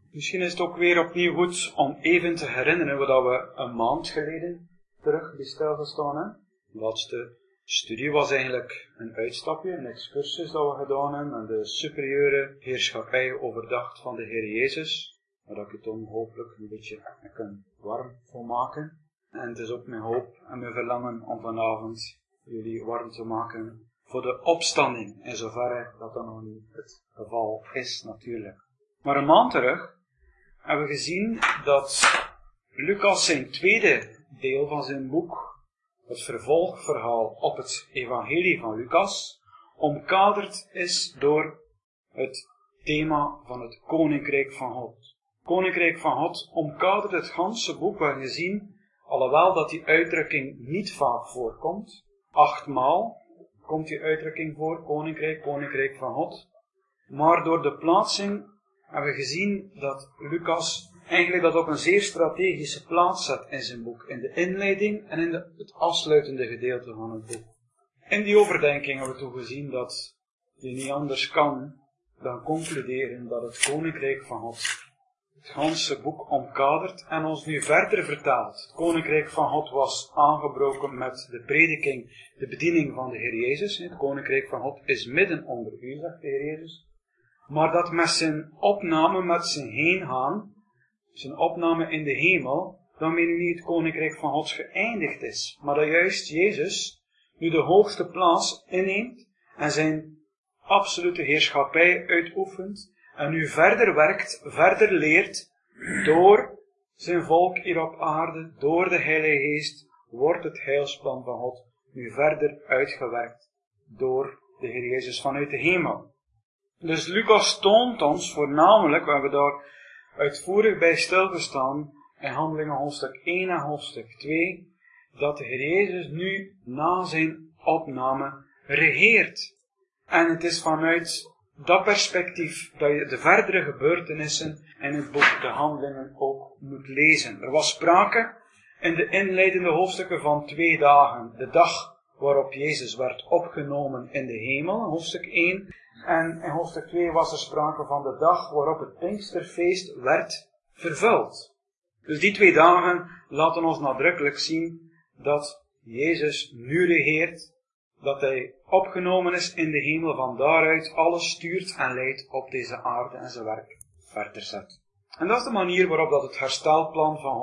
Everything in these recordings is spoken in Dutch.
Misschien is het ook weer opnieuw goed om even te herinneren wat we een maand geleden terug bij stilgestaan hebben. De laatste studie was eigenlijk een uitstapje, een excursus dat we gedaan hebben en de superieure heerschappij overdacht van de Heer Jezus, waar ik het dan hopelijk een beetje kan warm voor maken. En het is ook mijn hoop en mijn verlangen om vanavond jullie warm te maken voor de opstanding, in zoverre dat dan nog niet het geval is natuurlijk. Maar een maand terug hebben we gezien dat Lucas zijn tweede deel van zijn boek, het vervolgverhaal op het evangelie van Lucas, omkaderd is door het thema van het Koninkrijk van God. Koninkrijk van God omkadert het ganse boek, waar we gezien, alhoewel dat die uitdrukking niet vaak voorkomt, 8 maal komt die uitdrukking voor, Koninkrijk van God. Maar door de plaatsing hebben we gezien dat Lucas eigenlijk dat op een zeer strategische plaats zet in zijn boek, in de inleiding en in het afsluitende gedeelte van het boek. In die overdenking hebben we toen gezien dat je niet anders kan dan concluderen dat het Koninkrijk van God het ganse boek omkadert en ons nu verder vertaalt. Het Koninkrijk van God was aangebroken met de prediking, de bediening van de Heer Jezus. Het Koninkrijk van God is midden onder u, zegt de Heer Jezus. Maar dat met zijn opname, met zijn heengaan, zijn opname in de hemel, daarmee nu niet het Koninkrijk van God geëindigd is. Maar dat juist Jezus nu de hoogste plaats inneemt en zijn absolute heerschappij uitoefent en nu verder werkt, verder leert, door zijn volk hier op aarde, door de Heilige Geest, wordt het heilsplan van God nu verder uitgewerkt door de Heer Jezus vanuit de hemel. Dus Lucas toont ons voornamelijk, waar we daar uitvoerig bij stilgestaan, in Handelingen hoofdstuk 1 en hoofdstuk 2, dat de Heer Jezus nu na zijn opname regeert. En het is vanuit dat perspectief dat je de verdere gebeurtenissen in het boek de Handelingen ook moet lezen. Er was sprake in de inleidende hoofdstukken van 2 dagen, de dag waarop Jezus werd opgenomen in de hemel, hoofdstuk 1. En in hoofdstuk 2 was er sprake van de dag waarop het Pinksterfeest werd vervuld. Dus die 2 dagen laten ons nadrukkelijk zien dat Jezus nu regeert, dat hij opgenomen is in de hemel, van daaruit alles stuurt en leidt op deze aarde en zijn werk verder zet. En dat is de manier waarop dat het herstelplan van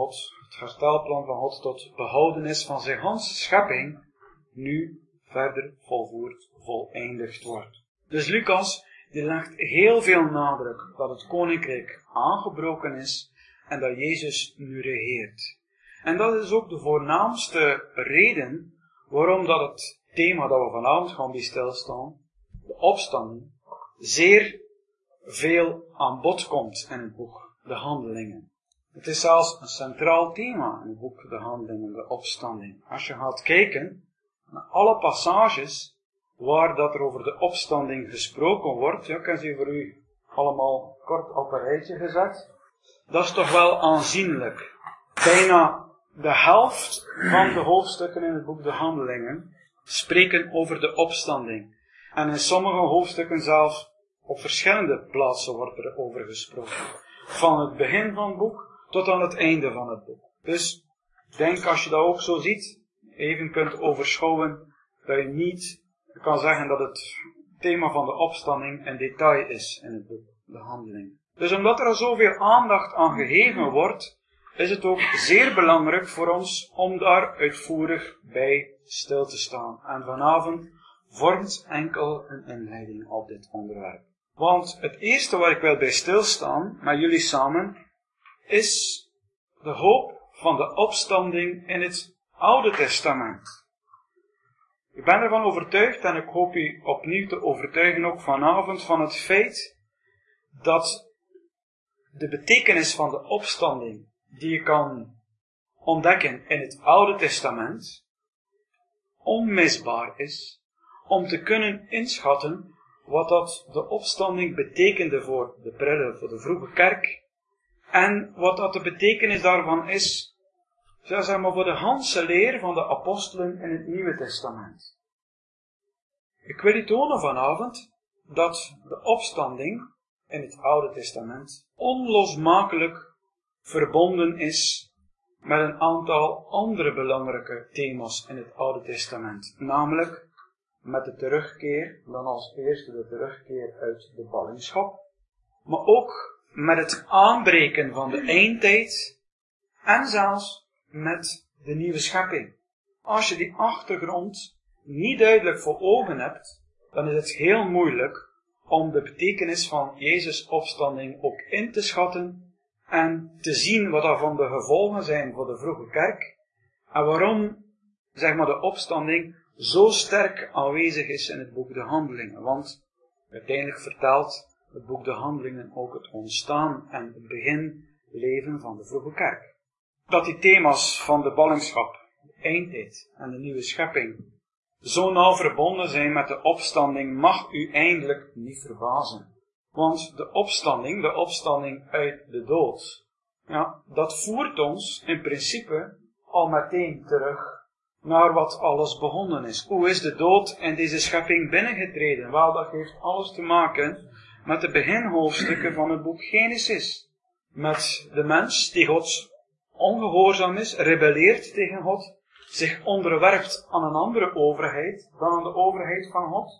God tot behoudenis van zijn ganse schepping nu verder volvoerd, voleindigd wordt. Dus Lucas die legt heel veel nadruk dat het koninkrijk aangebroken is en dat Jezus nu regeert. En dat is ook de voornaamste reden waarom dat het thema dat we vanavond gaan bij stilstaan, de opstanding, zeer veel aan bod komt in het boek De Handelingen. Het is zelfs een centraal thema in het boek De Handelingen, de opstanding. Als je gaat kijken naar alle passages waar dat er over de opstanding gesproken wordt, ik heb ze voor u allemaal kort op een rijtje gezet, dat is toch wel aanzienlijk. Bijna de helft van de hoofdstukken in het boek De Handelingen spreken over de opstanding. En in sommige hoofdstukken zelfs op verschillende plaatsen wordt er over gesproken. Van het begin van het boek tot aan het einde van het boek. Dus denk, als je dat ook zo ziet, even kunt overschouwen, dat je niet kan zeggen dat het thema van de opstanding een detail is in het boek De Handelingen. Dus omdat er zoveel aandacht aan gegeven wordt, is het ook zeer belangrijk voor ons om daar uitvoerig bij stil te staan. En vanavond vormt enkel een inleiding op dit onderwerp. Want het eerste waar ik wil bij stilstaan, met jullie samen, is de hoop van de opstanding in het Oude Testament. Ik ben ervan overtuigd, en ik hoop u opnieuw te overtuigen ook vanavond, van het feit dat de betekenis van de opstanding die je kan ontdekken in het Oude Testament onmisbaar is om te kunnen inschatten wat dat de opstanding betekende voor de vroege kerk en wat dat de betekenis daarvan is, zeg maar, voor de ganse leer van de apostelen in het Nieuwe Testament. Ik wil u tonen vanavond dat de opstanding in het Oude Testament onlosmakelijk verbonden is met een aantal andere belangrijke thema's in het Oude Testament. Namelijk met de terugkeer, dan als eerste de terugkeer uit de ballingschap, maar ook met het aanbreken van de eindtijd en zelfs met de nieuwe schepping. Als je die achtergrond niet duidelijk voor ogen hebt, dan is het heel moeilijk om de betekenis van Jezus' opstanding ook in te schatten en te zien wat daarvan de gevolgen zijn voor de vroege kerk en waarom, de opstanding zo sterk aanwezig is in het boek De Handelingen. Want uiteindelijk vertelt het boek De Handelingen ook het ontstaan en het beginleven van de vroege kerk. Dat die thema's van de ballingschap, de eindtijd en de nieuwe schepping zo nauw verbonden zijn met de opstanding, mag u eindelijk niet verbazen. Want de opstanding uit de dood, dat voert ons in principe al meteen terug naar wat alles begonnen is. Hoe is de dood in deze schepping binnengetreden? Wel, dat heeft alles te maken met de beginhoofdstukken van het boek Genesis. Met de mens die God ongehoorzaam is, rebelleert tegen God, zich onderwerpt aan een andere overheid dan aan de overheid van God.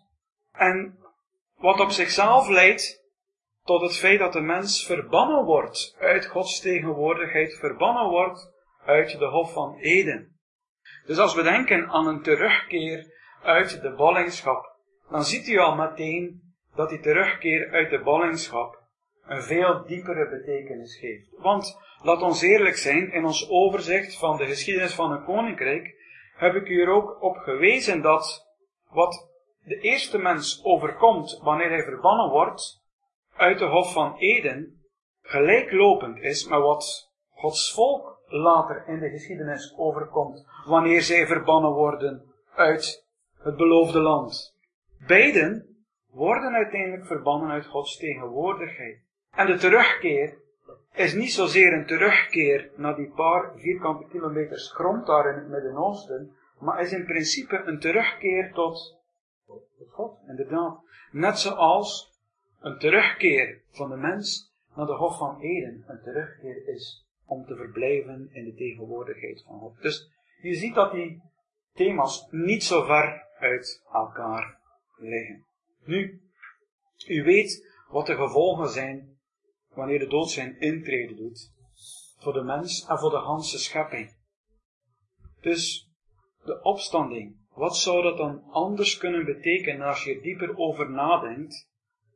En wat op zichzelf leidt tot het feit dat de mens verbannen wordt uit Gods tegenwoordigheid, verbannen wordt uit de Hof van Eden. Dus als we denken aan een terugkeer uit de ballingschap, dan ziet u al meteen dat die terugkeer uit de ballingschap een veel diepere betekenis geeft. Want, laat ons eerlijk zijn, in ons overzicht van de geschiedenis van een koninkrijk heb ik u er ook op gewezen dat wat de eerste mens overkomt wanneer hij verbannen wordt uit de Hof van Eden, gelijklopend is met wat Gods volk later in de geschiedenis overkomt wanneer zij verbannen worden uit het beloofde land. Beiden worden uiteindelijk verbannen uit Gods tegenwoordigheid. En de terugkeer is niet zozeer een terugkeer naar die paar vierkante kilometers grond daar in het Midden-Oosten, maar is in principe een terugkeer tot God, inderdaad. Net zoals een terugkeer van de mens naar de Hof van Eden een terugkeer is om te verblijven in de tegenwoordigheid van God. Dus je ziet dat die thema's niet zo ver uit elkaar liggen. Nu, u weet wat de gevolgen zijn wanneer de dood zijn intrede doet voor de mens en voor de ganse schepping. Dus de opstanding, wat zou dat dan anders kunnen betekenen als je er dieper over nadenkt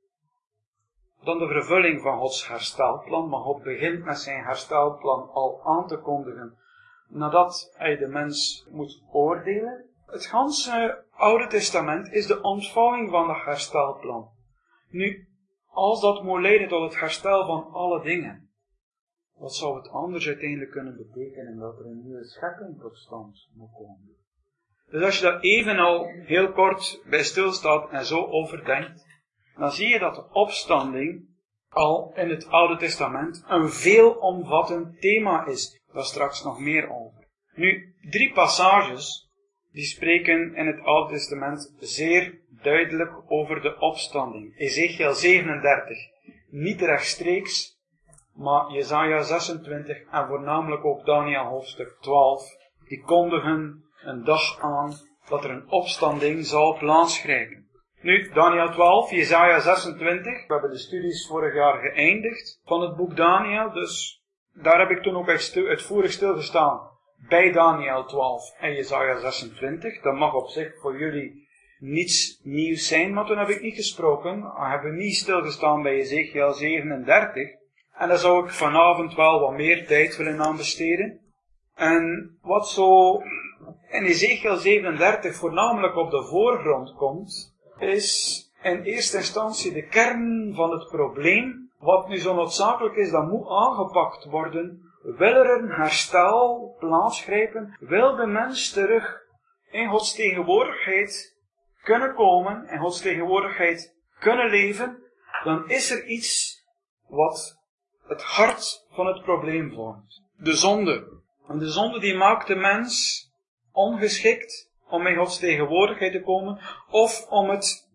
dan de vervulling van Gods herstelplan? Maar God begint met zijn herstelplan al aan te kondigen nadat hij de mens moet oordelen. Het ganse Oude Testament is de ontvouwing van dat herstelplan. Nu, als dat moet leiden tot het herstel van alle dingen, wat zou het anders uiteindelijk kunnen betekenen dat er een nieuwe schepping tot stand moet komen? Dus als je daar even al heel kort bij stilstaat en zo overdenkt, dan zie je dat de opstanding al in het Oude Testament een veelomvattend thema is. Daar straks nog meer over. Nu, 3 passages die spreken in het Oude Testament zeer duidelijk over de opstanding. Ezechiel 37, niet rechtstreeks, maar Jesaja 26 en voornamelijk ook Daniel hoofdstuk 12, die kondigen een dag aan dat er een opstanding zal plaatsgrijpen. Nu, Daniel 12, Jesaja 26, we hebben de studies vorig jaar geëindigd van het boek Daniel, dus daar heb ik toen ook uitvoerig stilgestaan bij Daniel 12 en Jesaja 26. Dat mag op zich voor jullie niets nieuws zijn, maar toen heb ik niet gesproken, we hebben niet stilgestaan bij Ezechiel 37. En daar zou ik vanavond wel wat meer tijd willen aan besteden. En wat zo in Ezechiel 37 voornamelijk op de voorgrond komt, is in eerste instantie de kern van het probleem. Wat nu zo noodzakelijk is, dat moet aangepakt worden. Wil er een herstel plaatsgrijpen? Wil de mens terug in Gods tegenwoordigheid kunnen komen, in Gods tegenwoordigheid kunnen leven? Dan is er iets wat het hart van het probleem vormt. De zonde. En de zonde die maakt de mens ongeschikt om in Gods tegenwoordigheid te komen, of om het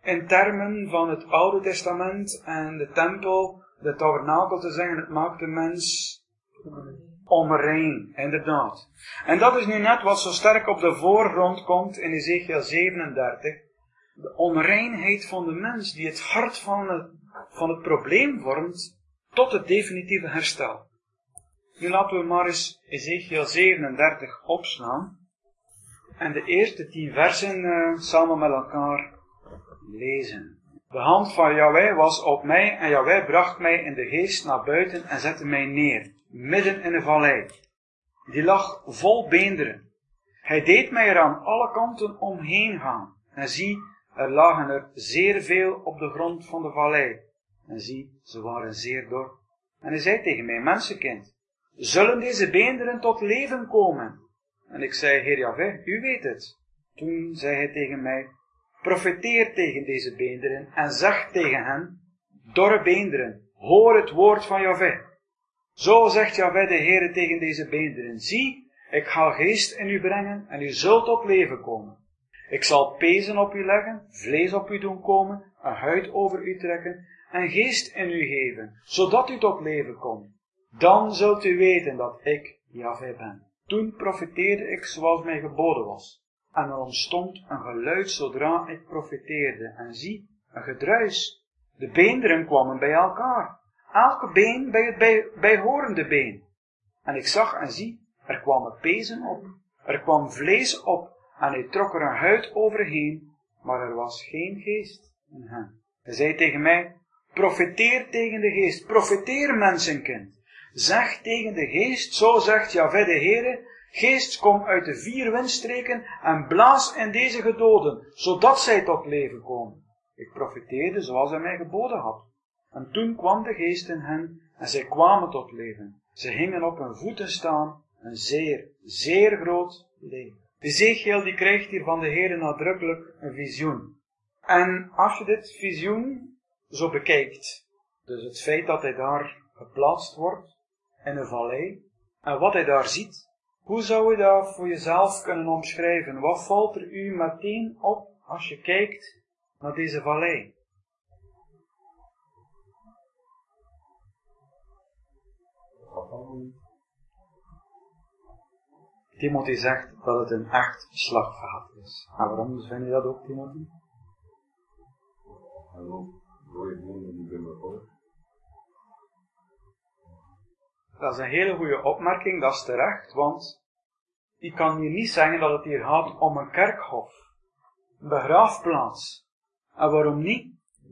in termen van het Oude Testament en de tempel, de tabernakel te zeggen, het maakt de mens onrein, inderdaad. En dat is nu net wat zo sterk op de voorgrond komt in Ezechiel 37. De onreinheid van de mens die het hart van het probleem vormt tot het definitieve herstel. Nu laten we maar eens Ezechiel 37 opslaan en de eerste 10 versen samen met elkaar lezen. De hand van Yahweh was op mij en Yahweh bracht mij in de geest naar buiten en zette mij neer, midden in een vallei. Die lag vol beenderen. Hij deed mij er aan alle kanten omheen gaan. En zie, er lagen er zeer veel op de grond van de vallei. En zie, ze waren zeer dor. En hij zei tegen mij, mensenkind, zullen deze beenderen tot leven komen? En ik zei, Heer Yahweh, u weet het. Toen zei hij tegen mij, profeteer tegen deze beenderen en zeg tegen hen, dorre beenderen, hoor het woord van Yahweh. Zo zegt Yahweh de Heere tegen deze beenderen, zie, ik ga geest in u brengen en u zult tot leven komen. Ik zal pezen op u leggen, vlees op u doen komen, een huid over u trekken en geest in u geven, zodat u tot leven komt. Dan zult u weten dat ik Yahweh ben. Toen profeteerde ik zoals mij geboden was. En er ontstond een geluid zodra ik profeteerde. En zie, een gedruis. De beenderen kwamen bij elkaar. Elke been bij het bijhorende been. En ik zag en zie, er kwamen pezen op. Er kwam vlees op. En hij trok er een huid overheen. Maar er was geen geest in hen. Hij zei tegen mij, profeteer tegen de geest. Profeteer, mensenkind. Zeg tegen de geest, zo zegt Yahweh de Heere, geest, kom uit de 4 windstreken en blaas in deze gedoden, zodat zij tot leven komen. Ik profeteerde zoals hij mij geboden had. En toen kwam de geest in hen en zij kwamen tot leven. Ze hingen op hun voeten staan, een zeer, zeer groot leven. Ezechiel die krijgt hier van de Heere nadrukkelijk een visioen. En als je dit visioen zo bekijkt, dus het feit dat hij daar geplaatst wordt, in een vallei, en wat hij daar ziet, hoe zou je dat voor jezelf kunnen omschrijven? Wat valt er u meteen op als je kijkt naar deze vallei? Timothy zegt dat het een echt slagveld is. En waarom vind je dat ook, Timothy? Dat is een hele goede opmerking, dat is terecht, want ik kan hier niet zeggen dat het hier gaat om een kerkhof, een begraafplaats. En waarom niet?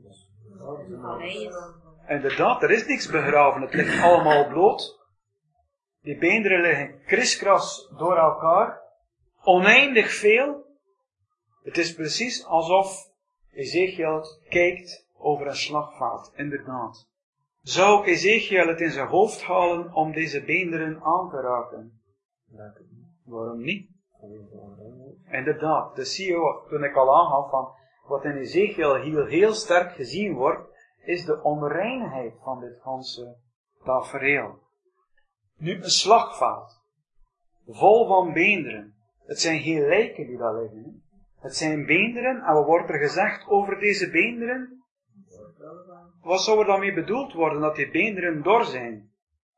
Inderdaad, er is niks begraven, het ligt allemaal bloot. Die beenderen liggen kriskras door elkaar, oneindig veel. Het is precies alsof Ezechiel kijkt over een slagveld, inderdaad. Zou Ezechiel het in zijn hoofd halen om deze beenderen aan te raken? Waarom niet? Inderdaad, dus zie je toen ik al aangaf van wat in Ezechiel heel sterk gezien wordt, is de onreinheid van dit ganse tafereel. Nu een slagveld, vol van beenderen. Het zijn geen lijken die daar liggen. Het zijn beenderen en wat wordt er gezegd over deze beenderen? Wat zou er dan mee bedoeld worden dat die beenderen dor zijn?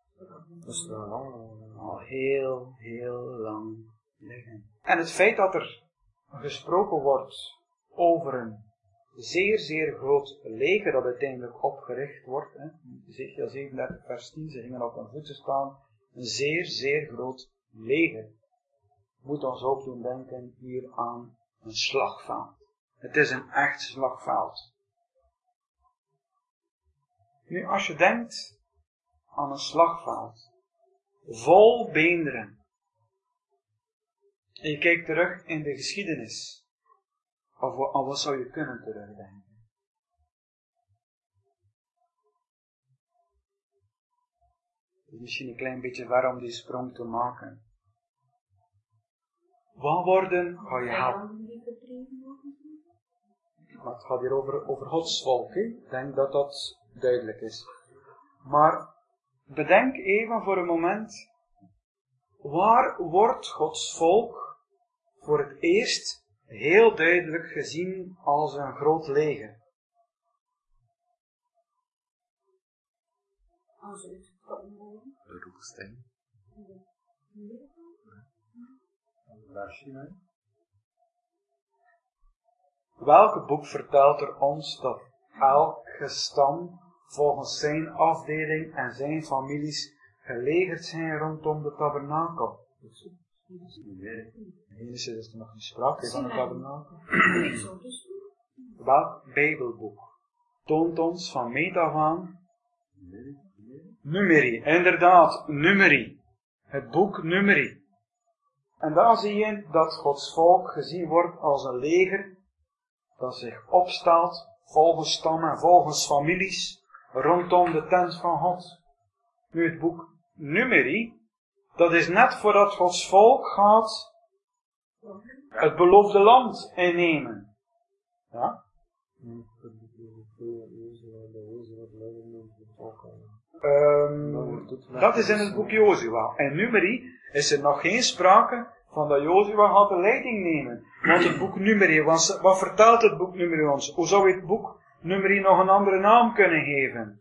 Al heel lang liggen. En het feit dat er gesproken wordt over een zeer groot leger dat uiteindelijk opgericht wordt. Ezechiel 37 vers 10, ze gingen op hun voeten staan. Een zeer groot leger. Moet ons ook doen denken hier aan een slagveld. Het is een echt slagveld. Nu, als je denkt aan een slagveld, vol beenderen, en je kijkt terug in de geschiedenis, aan wat zou je kunnen terugdenken? Het is misschien een klein beetje ver om die sprong te maken. Wat worden, ga je helpen? Maar het gaat hier over Gods volk, hè? Ik denk dat dat duidelijk is. Maar bedenk even voor een moment, waar wordt Gods volk voor het eerst heel duidelijk gezien als een groot leger. De woestijn. Welk boek vertelt er ons dat elke stam volgens zijn afdeling en zijn families gelegerd zijn rondom de tabernakel? Genesis is er nog niet sprake van de tabernakel. Welk Bijbelboek toont ons van meet af aan? Numeri, inderdaad, Numeri. Het boek Numeri. En daar zie je dat Gods volk gezien wordt als een leger dat zich opstelt volgens stammen, volgens families, rondom de tent van God. Nu het boek Numeri, dat is net voordat Gods volk gaat het beloofde land innemen. Ja? Dat is in het boek Jozua. En Numeri is er nog geen sprake van dat Jozua gaat de leiding nemen. Want het boek Numeri, wat vertelt het boek Numeri ons? Hoe zou het boek Numeri nog een andere naam kunnen geven?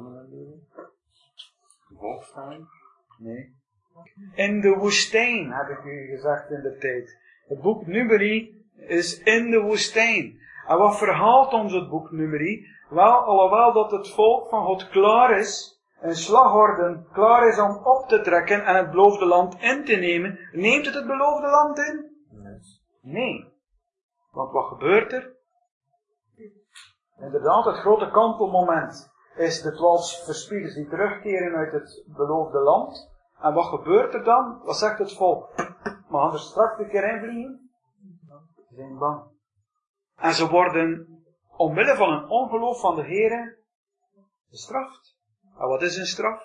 Volkstaan? Nee. In de woestijn, heb ik u gezegd in de tijd. Het boek Numeri is in de woestijn. En wat verhaalt ons het boek Numeri? Wel, alhoewel dat het volk van God klaar is, een slagorde klaar is om op te trekken en het beloofde land in te nemen, neemt het beloofde land in? Nee. Want wat gebeurt er? Inderdaad, het grote kantelmoment is de 12 verspieders die terugkeren uit het beloofde land. En wat gebeurt er dan? Wat zegt het volk? We gaan er straks een keer invliegen. Ze zijn bang. En ze worden, omwille van een ongeloof van de Heere, gestraft. En wat is een straf?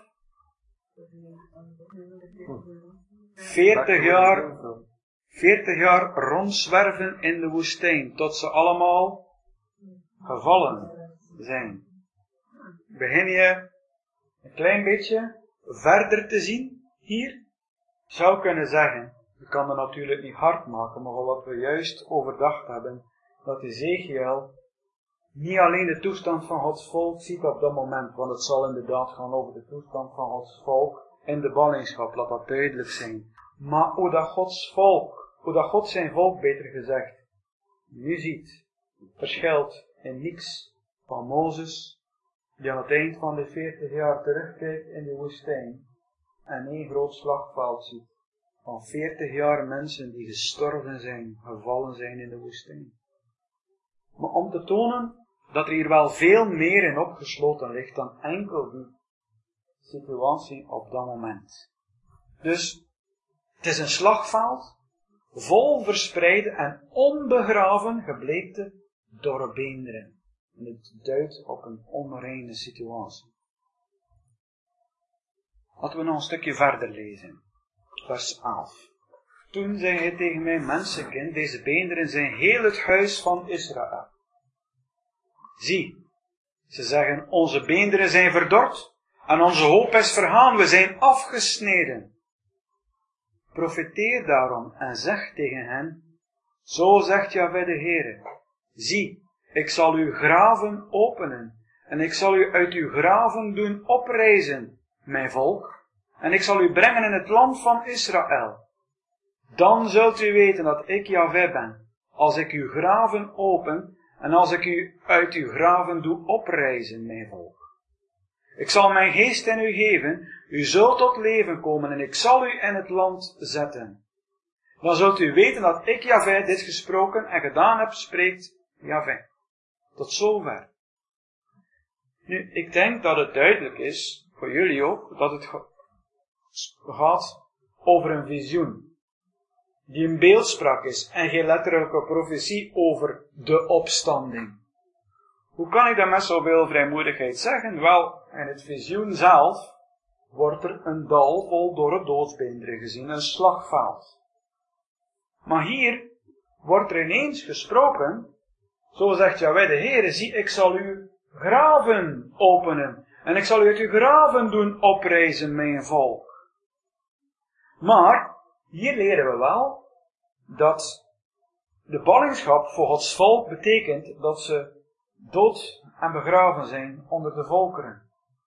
40 jaar rondzwerven in de woestijn, tot ze allemaal gevallen zijn. Begin je een klein beetje verder te zien hier? Ik zou kunnen zeggen, ik kan het natuurlijk niet hard maken, maar wat we juist overdacht hebben, dat Ezekiel niet alleen de toestand van Gods volk ziet op dat moment, want het zal inderdaad gaan over de toestand van Gods volk in de ballingschap, laat dat duidelijk zijn. Maar hoe dat God zijn volk beter gezegd, nu ziet, verschilt in niks van Mozes, die aan het eind van de 40 jaar terugkijkt in de woestijn en één groot slagveld ziet van 40 jaar mensen die gestorven zijn, gevallen zijn in de woestijn. Maar om te tonen dat er hier wel veel meer in opgesloten ligt dan enkel die situatie op dat moment. Dus, het is een slagveld, vol verspreide en onbegraven gebleekte dorre beenderen. En het duidt op een onreine situatie. Laten we nog een stukje verder lezen. Vers 11. Toen zei hij tegen mij, mensenkind, deze beenderen zijn heel het huis van Israël. Zie, ze zeggen, onze beenderen zijn verdord en onze hoop is vergaan, we zijn afgesneden. Profeteer daarom en zeg tegen hen, zo zegt Jahwe de Heere, zie, ik zal uw graven openen en ik zal u uit uw graven doen oprijzen, mijn volk, en ik zal u brengen in het land van Israël. Dan zult u weten dat ik Jahwe ben, als ik uw graven open en als ik u uit uw graven doe oprijzen, mijn volk. Ik zal mijn geest in u geven, u zult tot leven komen en ik zal u in het land zetten. Dan zult u weten dat ik Jahwe dit gesproken en gedaan heb, spreekt Jahwe. Tot zover. Nu, ik denk dat het duidelijk is, voor jullie ook, dat het gaat over een visioen. Die een beeldspraak is en geen letterlijke profetie over de opstanding. Hoe kan ik dat met zoveel vrijmoedigheid zeggen? Wel, in het visioen zelf wordt er een dal vol dorre doodsbeenderen gezien, een slagveld. Maar hier wordt er ineens gesproken, zo zegt Jahwe de Heere, zie, ik zal uw graven openen en ik zal u uit uw graven doen oprijzen, mijn volk. Maar hier leren we wel dat de ballingschap voor Gods volk betekent dat ze dood en begraven zijn onder de volkeren.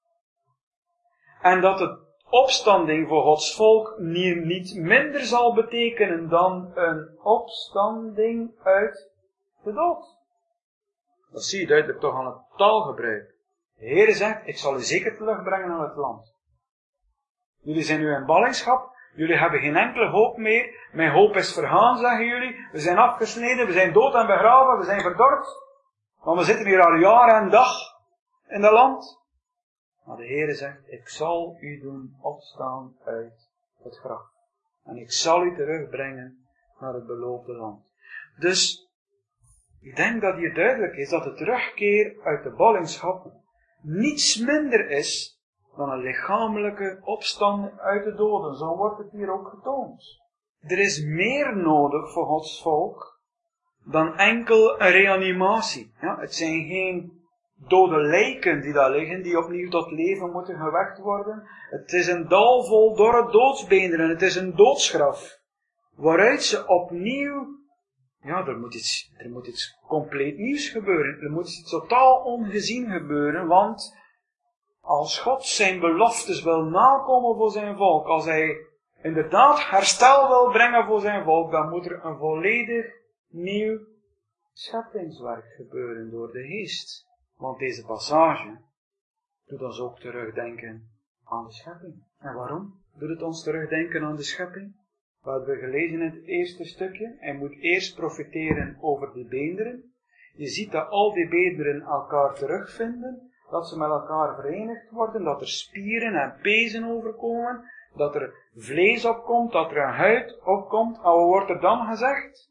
En dat de opstanding voor Gods volk niet minder zal betekenen dan een opstanding uit de dood. Dat zie je duidelijk toch aan het taalgebruik. De Heer zegt, ik zal u zeker terugbrengen naar het land. Jullie zijn nu in ballingschap, jullie hebben geen enkele hoop meer. Mijn hoop is vergaan, zeggen jullie. We zijn afgesneden, we zijn dood en begraven, we zijn verdord. Want we zitten hier al jaar en dag in dat land. Maar de Heer zegt, ik zal u doen opstaan uit het graf. En ik zal u terugbrengen naar het beloofde land. Dus, ik denk dat hier duidelijk is dat de terugkeer uit de ballingschap niets minder is dan een lichamelijke opstanding uit de doden. Zo wordt het hier ook getoond. Er is meer nodig voor Gods volk dan enkel een reanimatie. Ja, het zijn geen dode lijken die daar liggen, die opnieuw tot leven moeten gewekt worden. Het is een dal vol dorre doodsbeenderen. Het is een doodsgraf. Waaruit ze opnieuw, ja, er moet iets compleet nieuws gebeuren. Er moet iets totaal ongezien gebeuren, want als God zijn beloftes wil nakomen voor zijn volk, als hij inderdaad herstel wil brengen voor zijn volk, dan moet er een volledig nieuw scheppingswerk gebeuren door de Geest. Want deze passage doet ons ook terugdenken aan de schepping. En waarom doet het ons terugdenken aan de schepping? We hebben gelezen in het eerste stukje. Hij moet eerst profiteren over die beenderen. Je ziet dat al die beenderen elkaar terugvinden. Dat ze met elkaar verenigd worden. Dat er spieren en pezen overkomen. Dat er vlees opkomt. Dat er een huid opkomt. En wat wordt er dan gezegd?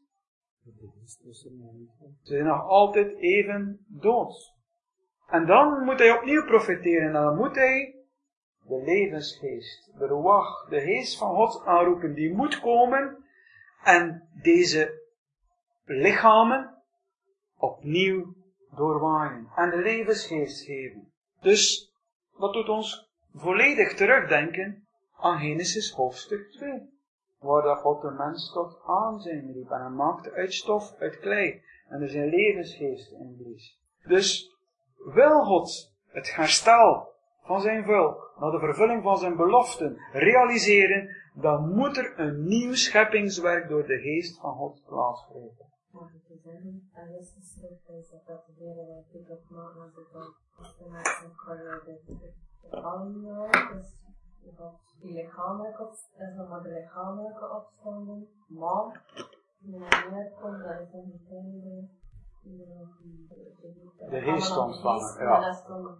Ze zijn nog altijd even dood. En dan moet hij opnieuw profiteren. En dan moet hij de levensgeest, de ruach, de geest van God aanroepen. Die moet komen en deze lichamen opnieuw doorwaaien. En de levensgeest geven. Dus dat doet ons volledig terugdenken aan Genesis hoofdstuk 2. Waar dat God de mens tot aanzien riep. En hij maakte uit stof, uit klei. En er zijn levensgeest in blies. Dus wil God het herstel van zijn volk, naar de vervulling van zijn beloften, realiseren, dan moet er een nieuw scheppingswerk door de geest van God plaatsgrijpen. Mag ik u zeggen, dat is een schrift dat de Heer natuurlijk op maakt als het dan de mensen de allen dus die lichamelijke is nog maar de lichamelijke opstanding, maar meer komt dat is een bekende de geest ontvangen, ja.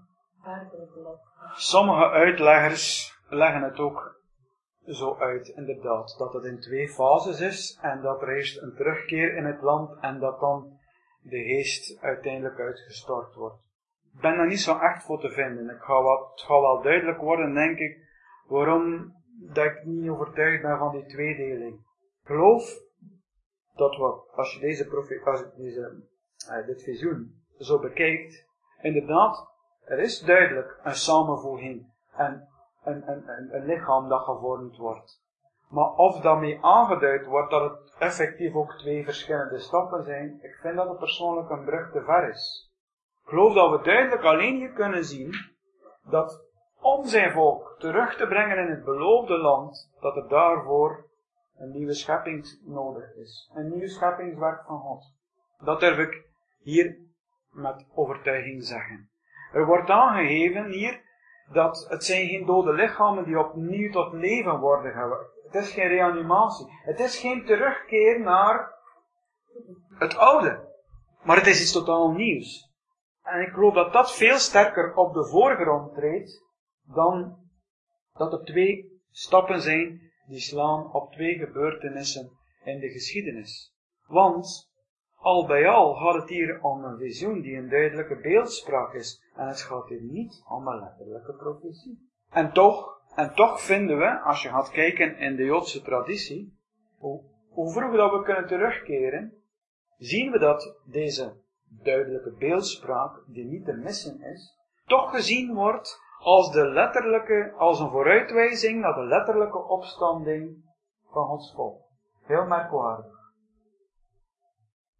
Sommige uitleggers leggen het ook zo uit, inderdaad, dat het in 2 fases is en dat er eerst een terugkeer in het land en dat dan de geest uiteindelijk uitgestort wordt. Ik ben daar niet zo echt voor te vinden. Het gaat wel duidelijk worden, denk ik, waarom dat ik niet overtuigd ben van die tweedeling. Ik geloof dat als je dit visioen zo bekijkt, inderdaad, er is duidelijk een samenvoeging en een lichaam dat gevormd wordt. Maar of daarmee aangeduid wordt dat het effectief ook 2 verschillende stappen zijn, ik vind dat het persoonlijk een brug te ver is. Ik geloof dat we duidelijk alleen hier kunnen zien dat om zijn volk terug te brengen in het beloofde land, dat er daarvoor een nieuwe schepping nodig is. Een nieuw scheppingswerk van God. Dat durf ik hier met overtuiging zeggen. Er wordt aangegeven hier dat het zijn geen dode lichamen die opnieuw tot leven worden gewekt. Het is geen reanimatie. Het is geen terugkeer naar het oude. Maar het is iets totaal nieuws. En ik geloof dat dat veel sterker op de voorgrond treedt dan dat er 2 stappen zijn die slaan op 2 gebeurtenissen in de geschiedenis. Want al bij al gaat het hier om een visioen die een duidelijke beeldspraak is. En het gaat hier niet om een letterlijke profetie. En toch vinden we, als je gaat kijken in de Joodse traditie, hoe vroeg dat we kunnen terugkeren, zien we dat deze duidelijke beeldspraak, die niet te missen is, toch gezien wordt als een vooruitwijzing naar de letterlijke opstanding van Gods volk. Heel merkwaardig.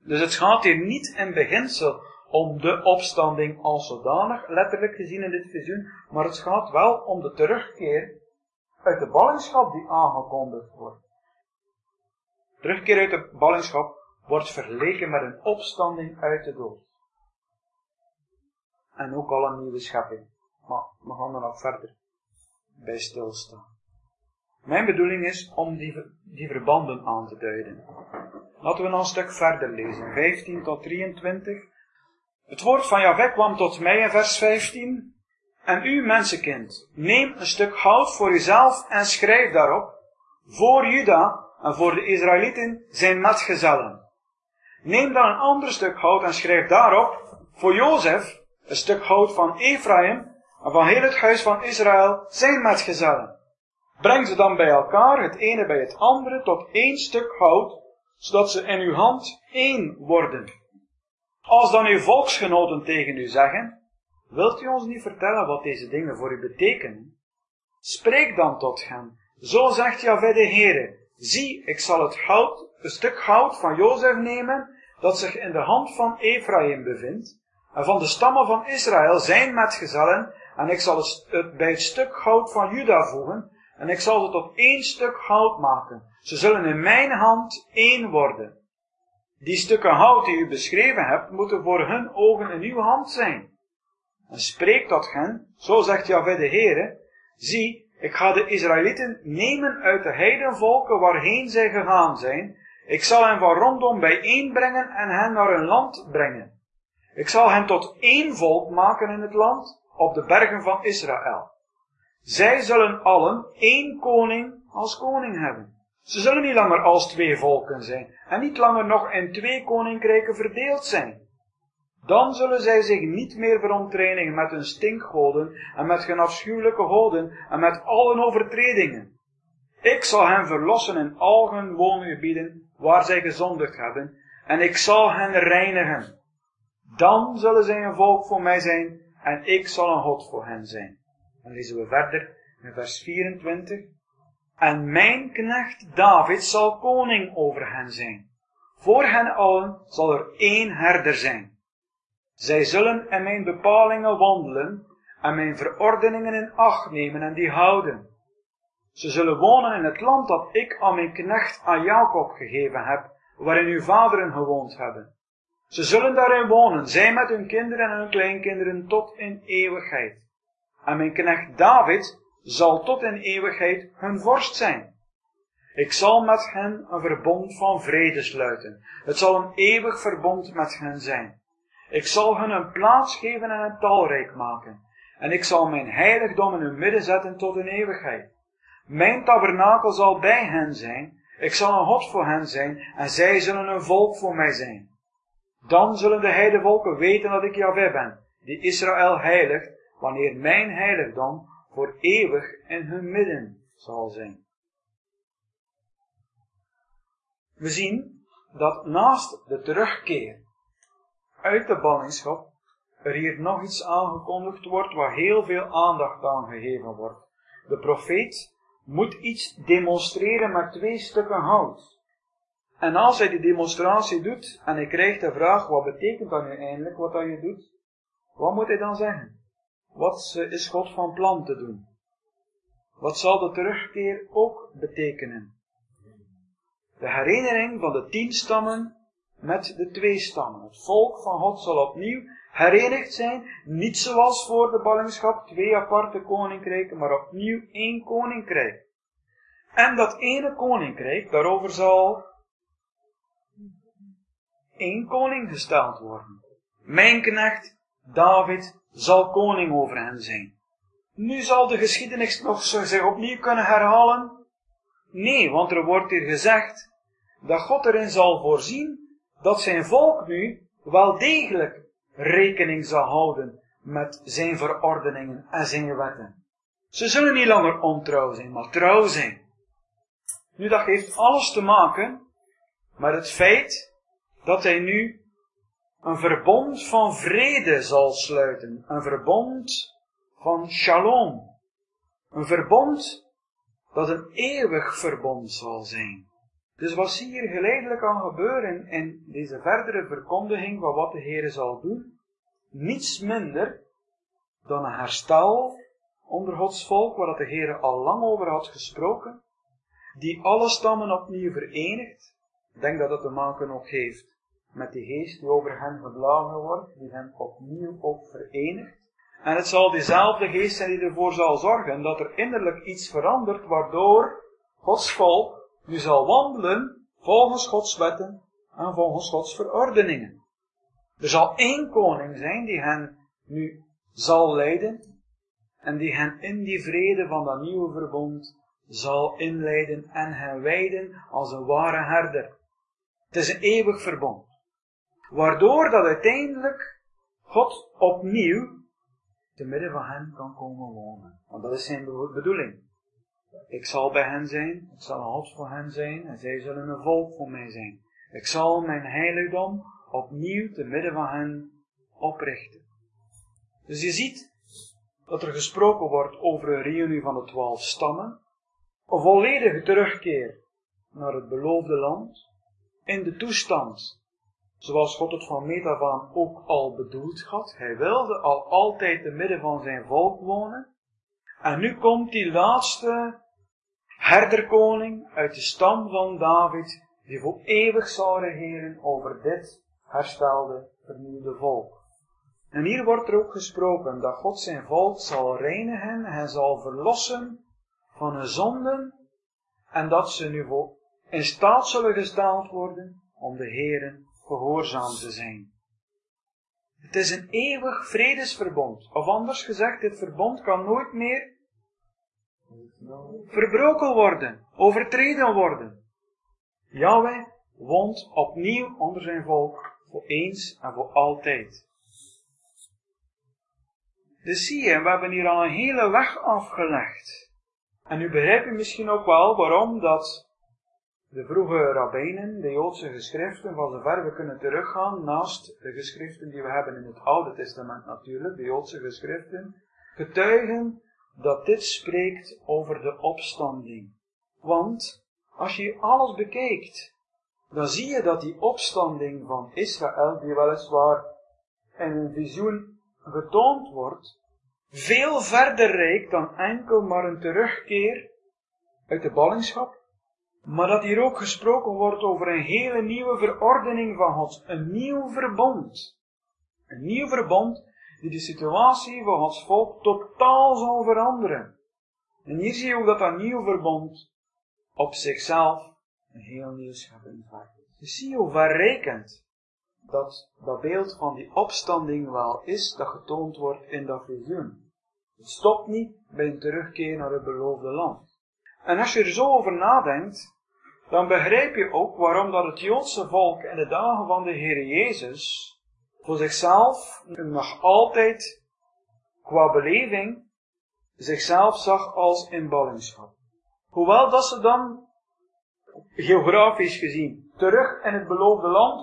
Dus het gaat hier niet in beginsel om de opstanding als zodanig, letterlijk gezien in dit visioen, maar het gaat wel om de terugkeer uit de ballingschap die aangekondigd wordt. Terugkeer uit de ballingschap wordt vergeleken met een opstanding uit de dood. En ook al een nieuwe schepping. Maar we gaan er nog verder bij stilstaan. Mijn bedoeling is om die verbanden aan te duiden. Laten we nog een stuk verder lezen. 15 tot 23. Het woord van Jahweh kwam tot mij in vers 15. En u, mensenkind, neem een stuk hout voor uzelf en schrijf daarop, voor Juda en voor de Israëlieten zijn metgezellen. Neem dan een ander stuk hout en schrijf daarop, voor Jozef, een stuk hout van Ephraim en van heel het huis van Israël zijn metgezellen. Breng ze dan bij elkaar, het ene bij het andere, tot één stuk hout, zodat ze in uw hand één worden. Als dan uw volksgenoten tegen u zeggen, wilt u ons niet vertellen wat deze dingen voor u betekenen? Spreek dan tot hen. Zo zegt Jahweh de Heere, zie, ik zal een stuk hout van Jozef nemen, dat zich in de hand van Ephraim bevindt, en van de stammen van Israël zijn metgezellen, en ik zal het bij het stuk hout van Juda voegen, en ik zal ze tot één stuk hout maken. Ze zullen in mijn hand één worden. Die stukken hout die u beschreven hebt, moeten voor hun ogen in uw hand zijn. En spreek tot hen, zo zegt Jahweh de Heere, zie, ik ga de Israëlieten nemen uit de heidenvolken waarheen zij gegaan zijn. Ik zal hen van rondom bijeenbrengen en hen naar hun land brengen. Ik zal hen tot één volk maken in het land, op de bergen van Israël. Zij zullen allen één koning als koning hebben. Ze zullen niet langer als twee volken zijn, en niet langer nog in twee koninkrijken verdeeld zijn. Dan zullen zij zich niet meer verontreinigen met hun stinkgoden en met hun afschuwelijke goden en met al hun overtredingen. Ik zal hen verlossen in al hun woongebieden waar zij gezondigd hebben, en ik zal hen reinigen. Dan zullen zij een volk voor mij zijn, en ik zal een God voor hen zijn. Dan lezen we verder in vers 24. En mijn knecht David zal koning over hen zijn. Voor hen allen zal er één herder zijn. Zij zullen in mijn bepalingen wandelen en mijn verordeningen in acht nemen en die houden. Ze zullen wonen in het land dat ik aan mijn knecht aan Jacob gegeven heb, waarin uw vaderen gewoond hebben. Ze zullen daarin wonen, zij met hun kinderen en hun kleinkinderen tot in eeuwigheid. En mijn knecht David zal tot in eeuwigheid hun vorst zijn. Ik zal met hen een verbond van vrede sluiten. Het zal een eeuwig verbond met hen zijn. Ik zal hun een plaats geven en een talrijk maken. En ik zal mijn heiligdom in hun midden zetten tot in eeuwigheid. Mijn tabernakel zal bij hen zijn. Ik zal een God voor hen zijn. En zij zullen een volk voor mij zijn. Dan zullen de heidevolken weten dat ik Jahweh ben, die Israël heiligt, wanneer mijn heiligdom voor eeuwig in hun midden zal zijn. We zien dat naast de terugkeer uit de ballingschap er hier nog iets aangekondigd wordt waar heel veel aandacht aan gegeven wordt. De profeet moet iets demonstreren met 2 stukken hout. En als hij die demonstratie doet en hij krijgt de vraag, wat betekent dat nu eindelijk wat dat je doet? Wat moet hij dan zeggen? Wat is God van plan te doen? Wat zal de terugkeer ook betekenen? De herinnering van de 10 stammen met de 2 stammen. Het volk van God zal opnieuw herenigd zijn, niet zoals voor de ballingschap 2 aparte koninkrijken, maar opnieuw 1 koninkrijk. En dat ene koninkrijk, daarover zal 1 koning gesteld worden. Mijn knecht David zal koning over hen zijn. Nu zal de geschiedenis nog zich opnieuw kunnen herhalen? Nee, want er wordt hier gezegd dat God erin zal voorzien dat zijn volk nu wel degelijk rekening zal houden met zijn verordeningen en zijn wetten. Ze zullen niet langer ontrouw zijn, maar trouw zijn. Nu, dat heeft alles te maken met het feit dat hij nu een verbond van vrede zal sluiten. Een verbond van shalom. Een verbond dat een eeuwig verbond zal zijn. Dus wat zie je hier geleidelijk aan gebeuren in deze verdere verkondiging van wat de Heer zal doen? Niets minder dan een herstel onder Gods volk, waar de Heer al lang over had gesproken, die alle stammen opnieuw verenigt. Ik denk dat het te maken ook heeft met die geest die over hen geblazen wordt, die hen opnieuw ook verenigt. En het zal diezelfde geest zijn die ervoor zal zorgen dat er innerlijk iets verandert, waardoor Gods volk nu zal wandelen volgens Gods wetten en volgens Gods verordeningen. Er zal één koning zijn die hen nu zal leiden en die hen in die vrede van dat nieuwe verbond zal inleiden en hen wijden als een ware herder. Het is een eeuwig verbond. Waardoor dat uiteindelijk God opnieuw te midden van hen kan komen wonen. Want dat is zijn bedoeling. Ik zal bij hen zijn, ik zal een God voor hen zijn en zij zullen een volk voor mij zijn. Ik zal mijn heiligdom opnieuw te midden van hen oprichten. Dus je ziet dat er gesproken wordt over een reunie van de 12 stammen, een volledige terugkeer naar het beloofde land, in de toestand zoals God het van meet af aan ook al bedoeld had. Hij wilde al altijd te midden van zijn volk wonen. En nu komt die laatste herderkoning uit de stam van David, die voor eeuwig zal regeren over dit herstelde, vernieuwde volk. En hier wordt er ook gesproken dat God zijn volk zal reinigen, hij zal verlossen van hun zonden, en dat ze nu in staat zullen gesteld worden om de Heeren gehoorzaam te zijn. Het is een eeuwig vredesverbond. Of anders gezegd, dit verbond kan nooit meer verbroken worden, overtreden worden. Yahweh woont opnieuw onder zijn volk, voor eens en voor altijd. Dus zie je, we hebben hier al een hele weg afgelegd. En nu begrijp je misschien ook wel waarom dat de vroege rabbijnen, de Joodse geschriften, van zover we kunnen teruggaan, naast de geschriften die we hebben in het Oude Testament natuurlijk, de Joodse geschriften, getuigen dat dit spreekt over de opstanding. Want, als je alles bekijkt, dan zie je dat die opstanding van Israël, die weliswaar in een visioen getoond wordt, veel verder reikt dan enkel maar een terugkeer uit de ballingschap, maar dat hier ook gesproken wordt over een hele nieuwe verordening van God, een nieuw verbond. Een nieuw verbond die de situatie van Gods volk totaal zal veranderen. En hier zie je ook dat dat nieuw verbond op zichzelf een heel nieuw scheppingswerk is. Dus zie je hoe verrijkend dat beeld van die opstanding wel is, dat getoond wordt in dat visioen. Het stopt niet bij een terugkeer naar het beloofde land. En als je er zo over nadenkt, dan begrijp je ook waarom dat het Joodse volk in de dagen van de Heer Jezus voor zichzelf nog altijd qua beleving zichzelf zag als in ballingschap. Hoewel dat ze dan geografisch gezien terug in het beloofde land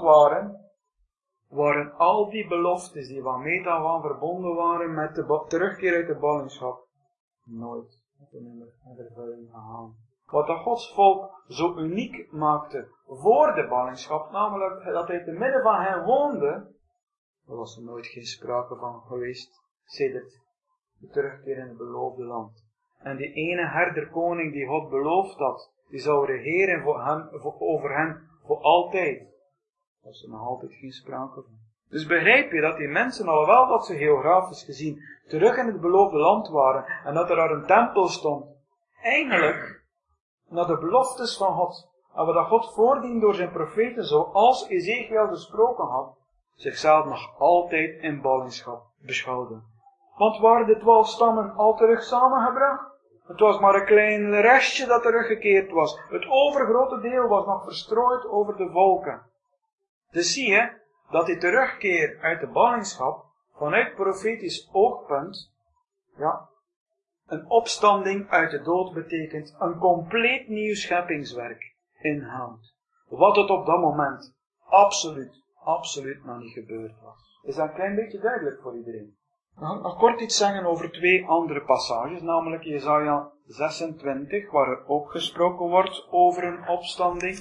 waren al die beloftes die van meet af aan verbonden waren met de terugkeer uit de ballingschap nooit in vervulling gegaan. Wat dat Gods volk zo uniek maakte voor de ballingschap, namelijk dat hij te midden van hen woonde, daar was er nooit geen sprake van geweest, sedert de terugkeer in het beloofde land. En die ene herderkoning die God beloofd had, die zou regeren over hen voor altijd. Daar was er nog altijd geen sprake van. Dus begrijp je dat die mensen, alhoewel dat ze geografisch gezien terug in het beloofde land waren en dat er daar een tempel stond, eigenlijk naar de beloftes van God, en wat God voordien door zijn profeten, zoals Ezekiel gesproken had, zichzelf nog altijd in ballingschap beschouwden. Want waren de 12 stammen al terug samengebracht? Het was maar een klein restje dat teruggekeerd was. Het overgrote deel was nog verstrooid over de volken. Dus zie je dat die terugkeer uit de ballingschap vanuit profetisch oogpunt, een opstanding uit de dood betekent, een compleet nieuw scheppingswerk inhoudt. Wat het op dat moment absoluut nog niet gebeurd was. Is dat een klein beetje duidelijk voor iedereen? We gaan nog kort iets zeggen over 2 andere passages, namelijk Jesaja 26, waar er ook gesproken wordt over een opstanding.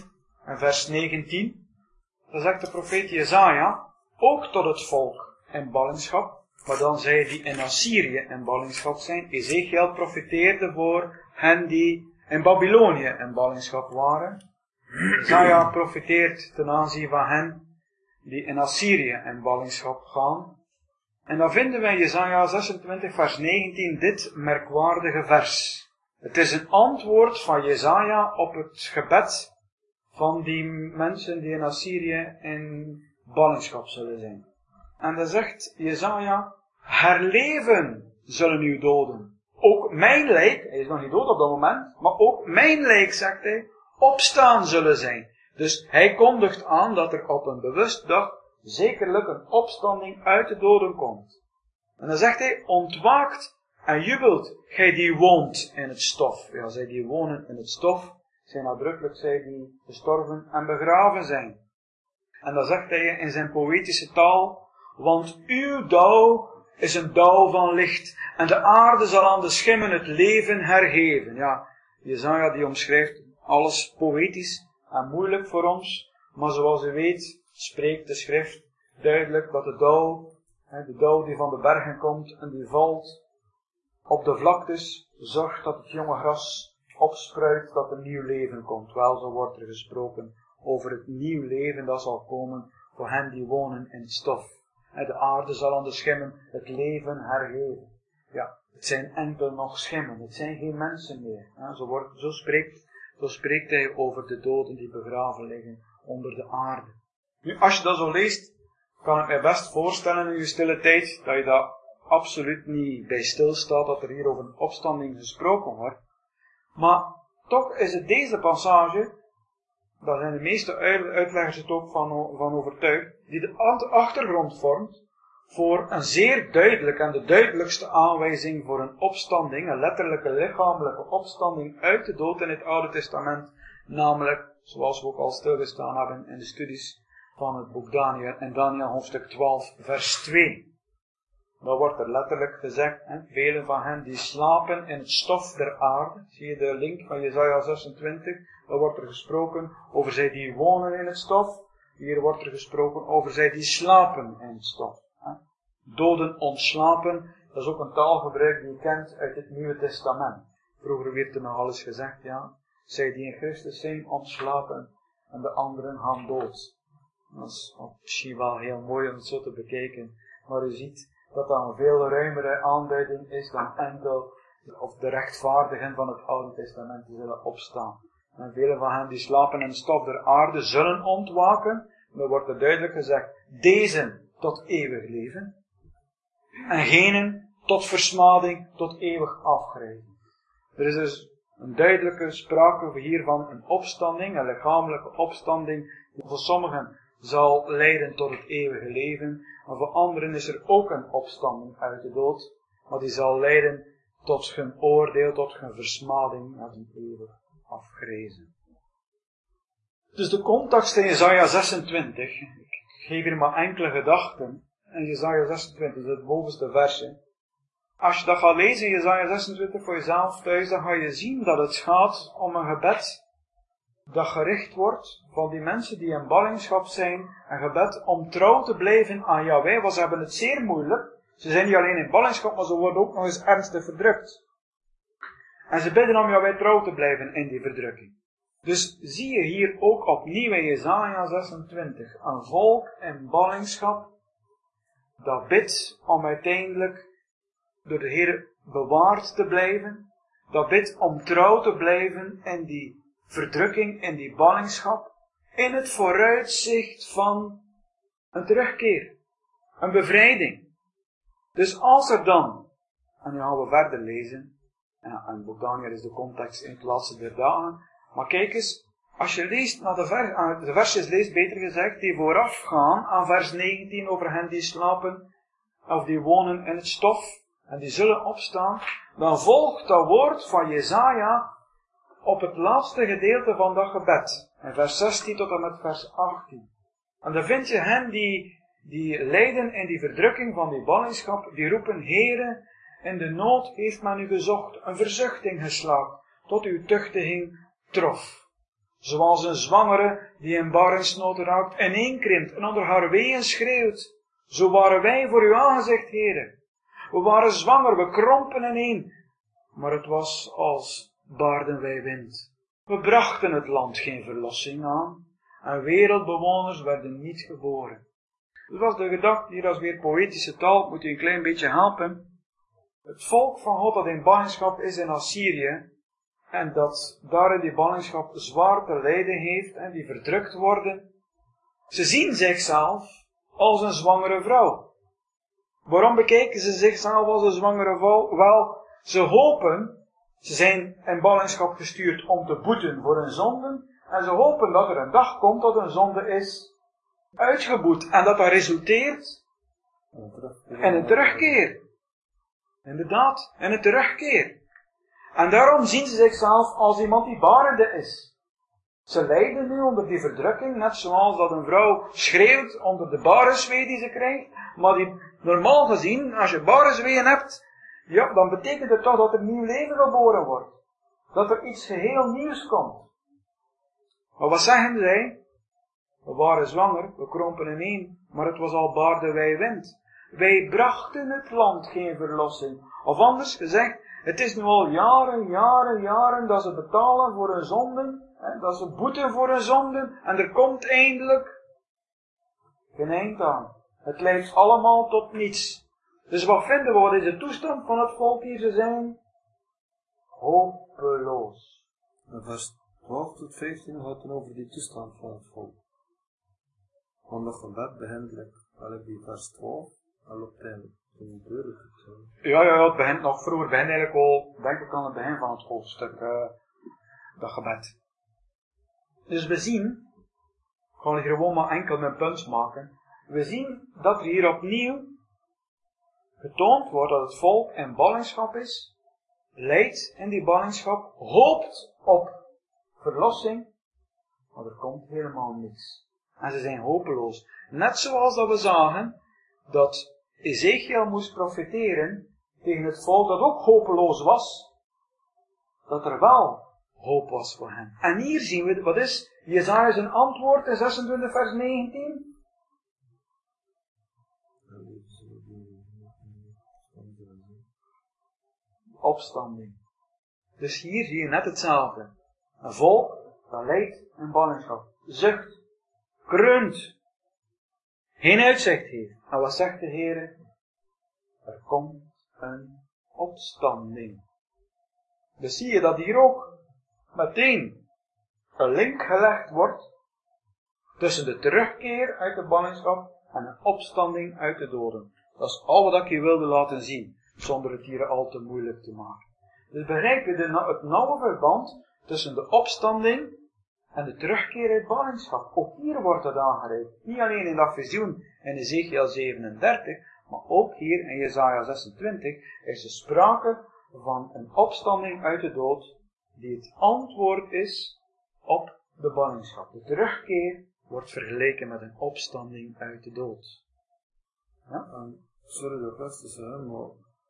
En vers 19, dan zegt de profeet Jesaja, ook tot het volk in ballingschap, maar dan zij die in Assyrië in ballingschap zijn. Ezekiel profeteerde voor hen die in Babylonië in ballingschap waren. Jesaja profeteert ten aanzien van hen die in Assyrië in ballingschap gaan. En dan vinden wij Jesaja 26 vers 19 dit merkwaardige vers. Het is een antwoord van Jesaja op het gebed van die mensen die in Assyrië in ballingschap zullen zijn. En dan zegt Jesaja, herleven zullen uw doden. Ook mijn lijk, hij is nog niet dood op dat moment, maar ook mijn lijk, zegt hij, opstaan zullen zijn. Dus hij kondigt aan dat er op een bewust dag zekerlijk een opstanding uit de doden komt. En dan zegt hij, ontwaakt en jubelt, gij die woont in het stof. Ja, zij die wonen in het stof, zijn nadrukkelijk zij die gestorven en begraven zijn. En dan zegt hij in zijn poëtische taal, want uw dauw is een dauw van licht, en de aarde zal aan de schimmen het leven hergeven. Ja, Jesaja die omschrijft alles poëtisch en moeilijk voor ons, maar zoals u weet, spreekt de schrift duidelijk dat de dauw die van de bergen komt en die valt op de vlaktes, zorgt dat het jonge gras opspruit, dat er nieuw leven komt. Wel, zo wordt er gesproken over het nieuw leven dat zal komen voor hen die wonen in het stof. De aarde zal aan de schimmen het leven hergeven. Ja, het zijn enkel nog schimmen, het zijn geen mensen meer. Zo spreekt hij over de doden die begraven liggen onder de aarde. Nu, als je dat zo leest, kan ik mij best voorstellen in je stille tijd, dat je daar absoluut niet bij stilstaat, dat er hier over een opstanding gesproken wordt. Maar toch is het deze passage, daar zijn de meeste uitleggers het ook van overtuigd, die de achtergrond vormt voor een zeer duidelijke en de duidelijkste aanwijzing voor een opstanding, een letterlijke lichamelijke opstanding uit de dood in het Oude Testament, namelijk, zoals we ook al stilgestaan hebben in de studies van het boek Daniel, in Daniel hoofdstuk 12, vers 2. Dan wordt er letterlijk gezegd, velen van hen die slapen in het stof der aarde. Zie je de link van Jesaja 26? Dan wordt er gesproken over zij die wonen in het stof. Hier wordt er gesproken over zij die slapen in het stof. Doden ontslapen, dat is ook een taalgebruik die je kent uit het Nieuwe Testament. Vroeger werd er nogal eens gezegd, ja, zij die in Christus zijn ontslapen en de anderen gaan dood. Dat is misschien wel heel mooi om het zo te bekijken, maar u ziet dat dat een veel ruimere aanduiding is dan enkel of de rechtvaardigen van het Oude Testament die zullen opstaan. En velen van hen die slapen in het stof der aarde zullen ontwaken. Dan wordt er duidelijk gezegd, deze tot eeuwig leven. En genen tot versmading, tot eeuwig afgrijzen. Er is dus een duidelijke sprake hier van een opstanding, een lichamelijke opstanding, die voor sommigen zal leiden tot het eeuwige leven. Maar voor anderen is er ook een opstanding uit de dood, maar die zal leiden tot hun oordeel, tot hun versmading en een eeuwig afgrijzen. Dus de context in Jesaja 26, ik geef hier maar enkele gedachten, en Jesaja 26 is het bovenste versje. Als je dat gaat lezen in Jesaja 26 voor jezelf thuis, dan ga je zien dat het gaat om een gebed dat gericht wordt van die mensen die in ballingschap zijn, een gebed om trouw te blijven aan Yahweh, want ze hebben het zeer moeilijk. Ze zijn niet alleen in ballingschap, maar ze worden ook nog eens ernstig verdrukt. En ze bidden om Yahweh trouw te blijven in die verdrukking. Dus zie je hier ook opnieuw in Jesaja 26 een volk in ballingschap dat bidt om uiteindelijk door de Heer bewaard te blijven, dat bidt om trouw te blijven in die verdrukking, in die ballingschap, in het vooruitzicht van een terugkeer, een bevrijding. Dus als er dan, en nu gaan we verder lezen, en het boek Daniel is de context in het laatste der dagen, maar kijk eens, als je leest naar de versjes leest, beter gezegd, die voorafgaan aan vers 19 over hen die slapen, of die wonen in het stof, en die zullen opstaan, dan volgt dat woord van Jesaja op het laatste gedeelte van dat gebed. In vers 16 tot en met vers 18. En dan vind je hen die lijden in die verdrukking van die ballingschap, die roepen, Heere, in de nood heeft men u gezocht, een verzuchting geslaakt, tot uw tuchtiging trof. Zoals een zwangere die in barensnood raakt, ineenkrimpt en onder haar weeën schreeuwt. Zo waren wij voor uw aangezicht, Heere. We waren zwanger, we krompen ineen. Maar het was als baarden wij wind. We brachten het land geen verlossing aan. En wereldbewoners werden niet geboren. Dus was de gedachte hier als weer poëtische taal, moet u een klein beetje helpen. Het volk van God dat in ballingschap is in Assyrië, en dat daar in die ballingschap zwaar te lijden heeft, en die verdrukt worden, ze zien zichzelf als een zwangere vrouw. Waarom bekijken ze zichzelf als een zwangere vrouw? Wel, ze hopen, ze zijn in ballingschap gestuurd om te boeten voor hun zonden, en ze hopen dat er een dag komt dat hun zonde is uitgeboet, en dat resulteert in een terugkeer. Inderdaad, in een terugkeer. En daarom zien ze zichzelf als iemand die barende is. Ze lijden nu onder die verdrukking, net zoals dat een vrouw schreeuwt onder de barenswee die ze krijgt. Maar die, normaal gezien, als je barensweeën hebt, ja, dan betekent het toch dat er nieuw leven geboren wordt. Dat er iets geheel nieuws komt. Maar wat zeggen zij? We waren zwanger, we krompen ineen, maar het was al baarde wij wind. Wij brachten het land geen verlossing. Of anders gezegd, het is nu al jaren dat ze betalen voor hun zonden, dat ze boeten voor hun zonden, en er komt eindelijk geen eind aan. Het leidt allemaal tot niets. Dus wat vinden we? Wat is de toestand van het volk hier? Ze zijn hopeloos. En vers 12 tot 15 gaat het over die toestand van het volk. Want dat gebed begint bij vers 12 al op het Ja, het begint nog vroeger. Het begint eigenlijk al, denk ik, aan het begin van het hoofdstuk, dat gebed. Dus we zien, ik ga hier gewoon maar enkel mijn punt maken. We zien dat er hier opnieuw getoond wordt dat het volk in ballingschap is, lijdt in die ballingschap, hoopt op verlossing, maar er komt helemaal niets. En ze zijn hopeloos. Net zoals dat we zagen, dat Ezekiel moest profeteren tegen het volk dat ook hopeloos was, dat er wel hoop was voor hen. En hier zien we, wat is Jesaja zijn antwoord in 26 vers 19? Opstanding. Dus hier zie je net hetzelfde. Een volk dat lijdt in ballingschap, zucht, kreunt, geen uitzicht heeft. En wat zegt de Heer? Er komt een opstanding. Dus zie je dat hier ook meteen een link gelegd wordt tussen de terugkeer uit de ballingschap en een opstanding uit de doden. Dat is al wat ik je wilde laten zien, zonder het hier al te moeilijk te maken. Dus begrijp je het nauwe verband tussen de opstanding en de terugkeer uit ballingschap. Ook hier wordt het aangereikt. Niet alleen in dat visioen in Ezekiel 37, maar ook hier in Jesaja 26 is er sprake van een opstanding uit de dood, die het antwoord is op de ballingschap. De terugkeer wordt vergeleken met een opstanding uit de dood. Ja? Sorry dat ik te zeggen, maar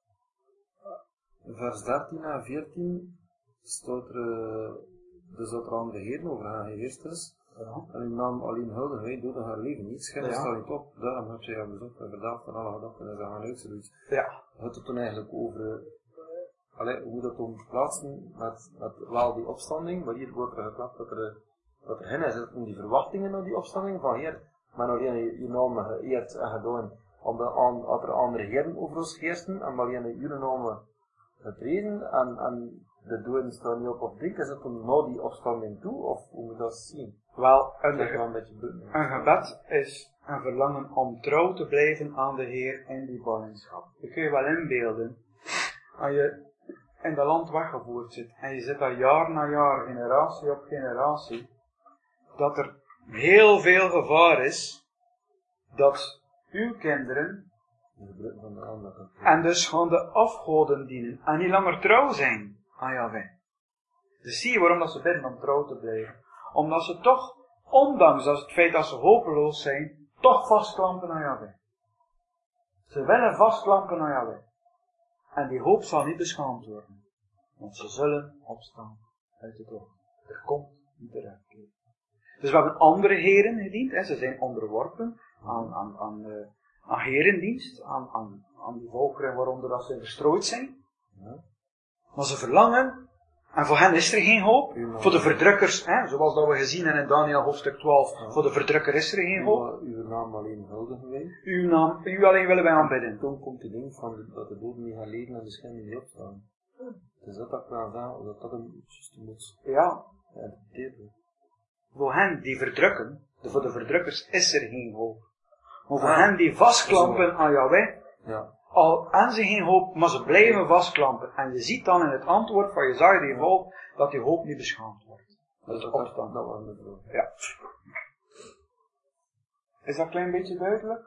in vers 13 en 14 staat er, dat er aan de Heer over gaan geweest is. Ja. En uw naam alleen huldig, wij doden haar leven niet. Schijn staat niet op, daarom heb je bezocht en verdacht van alle gedachten en ze gaan uit zoiets. Ja. Het het dan eigenlijk over hoe dat om plaatsen met wel die opstanding, maar hier wordt er geklapt dat er hen is om die verwachtingen naar die opstanding van Heer, maar alleen je naam geëerd en gedaan, omdat er andere heren over ons heersten, en alleen uw naam getreden, en de doden staan niet op of drink, is het dan na die opstanding toe, of hoe moet je dat zien? Wel, een gebed is een verlangen om trouw te blijven aan de Heer in die ballingschap. Je kun je wel inbeelden, als je in dat land weggevoerd zit, en je zit daar jaar na jaar, generatie op generatie, dat er heel veel gevaar is, dat uw kinderen, en dus gewoon de afgoden dienen, en niet langer trouw zijn aan Yahweh. Dus zie je waarom dat ze bidden om trouw te blijven. Omdat ze toch, ondanks het feit dat ze hopeloos zijn, toch vastklampen aan Yahweh. Ze willen vastklampen aan Yahweh. En die hoop zal niet beschaamd worden. Want ze zullen opstaan uit de dood. Er komt terugkeren. Dus we hebben andere heren gediend, hè. Ze zijn onderworpen aan herendienst, aan die volkeren waaronder dat ze verstrooid zijn. Ja. Maar ze verlangen, en voor hen is er geen hoop. Voor de verdrukkers, hè, zoals dat we gezien hebben in Daniel hoofdstuk 12, voor de verdrukker is er geen hoop. Uw naam alleen huldigen wij. U alleen willen wij aanbidden. Toen komt die ding van dat de doden niet gaan leven en de schimmen niet opstaan. Dus dat ik wel zeggen, dat een juist moet Ja, interpreteerd worden. voor hen die verdrukken, voor de verdrukkers is er geen hoop. Maar voor hen die vastklampen aan Yahweh, Ja. al hebben ze geen hoop, maar ze blijven vastklampen. En je ziet dan in het antwoord van Jesaja die volgt, dat die hoop niet beschaamd wordt. Dat is de opstand. Dat was de vraag. Ja. Is dat een klein beetje duidelijk?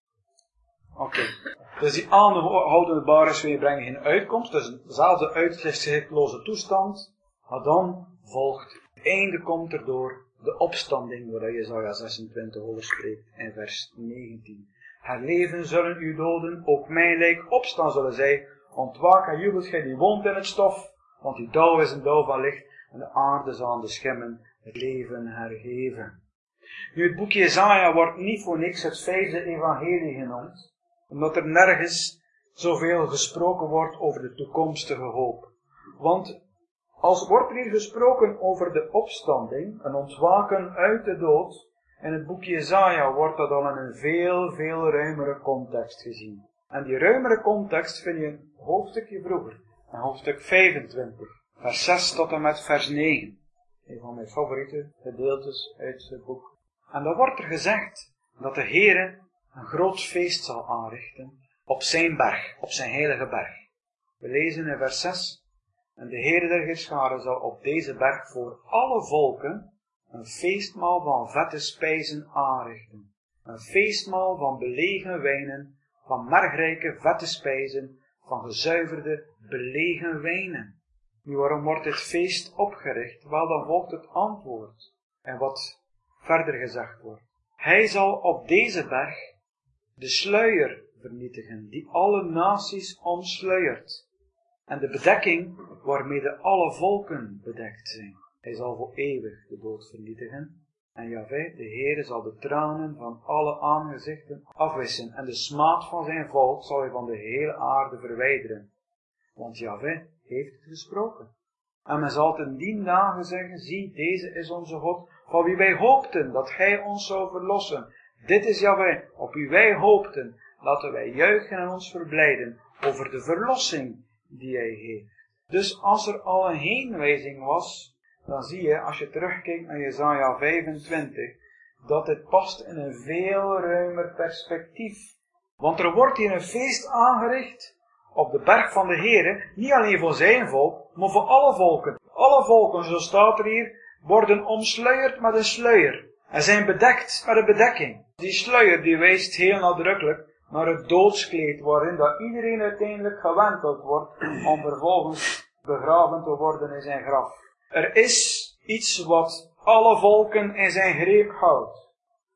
Oké. Dus die aanhoudende bareswee brengen geen uitkomst. Dus dezelfde uitzichtloze toestand. Maar dan volgt, het einde komt erdoor de opstanding, waar Jesaja 26 over spreekt in vers 19. Herleven zullen uw doden, ook mij lijk opstaan zullen zij. Ontwaak en jubelt gij die woont in het stof, want die dauw is een dauw van licht en de aarde zal aan de schimmen het leven hergeven. Nu, het boekje Jesaja wordt niet voor niks het 5e evangelie genoemd, omdat er nergens zoveel gesproken wordt over de toekomstige hoop. Want als wordt hier gesproken over de opstanding, een ontwaken uit de dood, in het boekje Jesaja wordt dat al in een veel ruimere context gezien. En die ruimere context vind je een hoofdstukje vroeger, in hoofdstuk 25, vers 6 tot en met vers 9. Een van mijn favoriete gedeeltes uit het boek. En dan wordt er gezegd dat de Heere een groot feest zal aanrichten op zijn berg, op zijn heilige berg. We lezen in vers 6, en de Heere der Heerscharen zal op deze berg voor alle volken een feestmaal van vette spijzen aanrichten. Een feestmaal van belegen wijnen, van mergrijke vette spijzen, van gezuiverde belegen wijnen. Nu, waarom wordt dit feest opgericht? Wel, dan volgt het antwoord. En wat verder gezegd wordt. Hij zal op deze berg de sluier vernietigen, die alle naties omsluiert. En de bedekking waarmee de alle volken bedekt zijn. Hij zal voor eeuwig de dood vernietigen. En Jahweh, de Heere, zal de tranen van alle aangezichten afwissen. En de smaad van zijn volk zal hij van de hele aarde verwijderen. Want Jahweh heeft het gesproken. En men zal ten dien dagen zeggen, zie, deze is onze God, van wie wij hoopten dat hij ons zou verlossen. Dit is Jahweh, op wie wij hoopten. Laten wij juichen en ons verblijden over de verlossing die hij heeft. Dus als er al een heenwijzing was, dan zie je, als je terugkijkt naar Jesaja 25, dat het past in een veel ruimer perspectief. Want er wordt hier een feest aangericht op de berg van de Heere, niet alleen voor zijn volk, maar voor alle volken. Alle volken, zo staat er hier, worden omsluierd met een sluier en zijn bedekt met een bedekking. Die sluier die wijst heel nadrukkelijk naar het doodskleed waarin dat iedereen uiteindelijk gewenteld wordt om vervolgens begraven te worden in zijn graf. Er is iets wat alle volken in zijn greep houdt.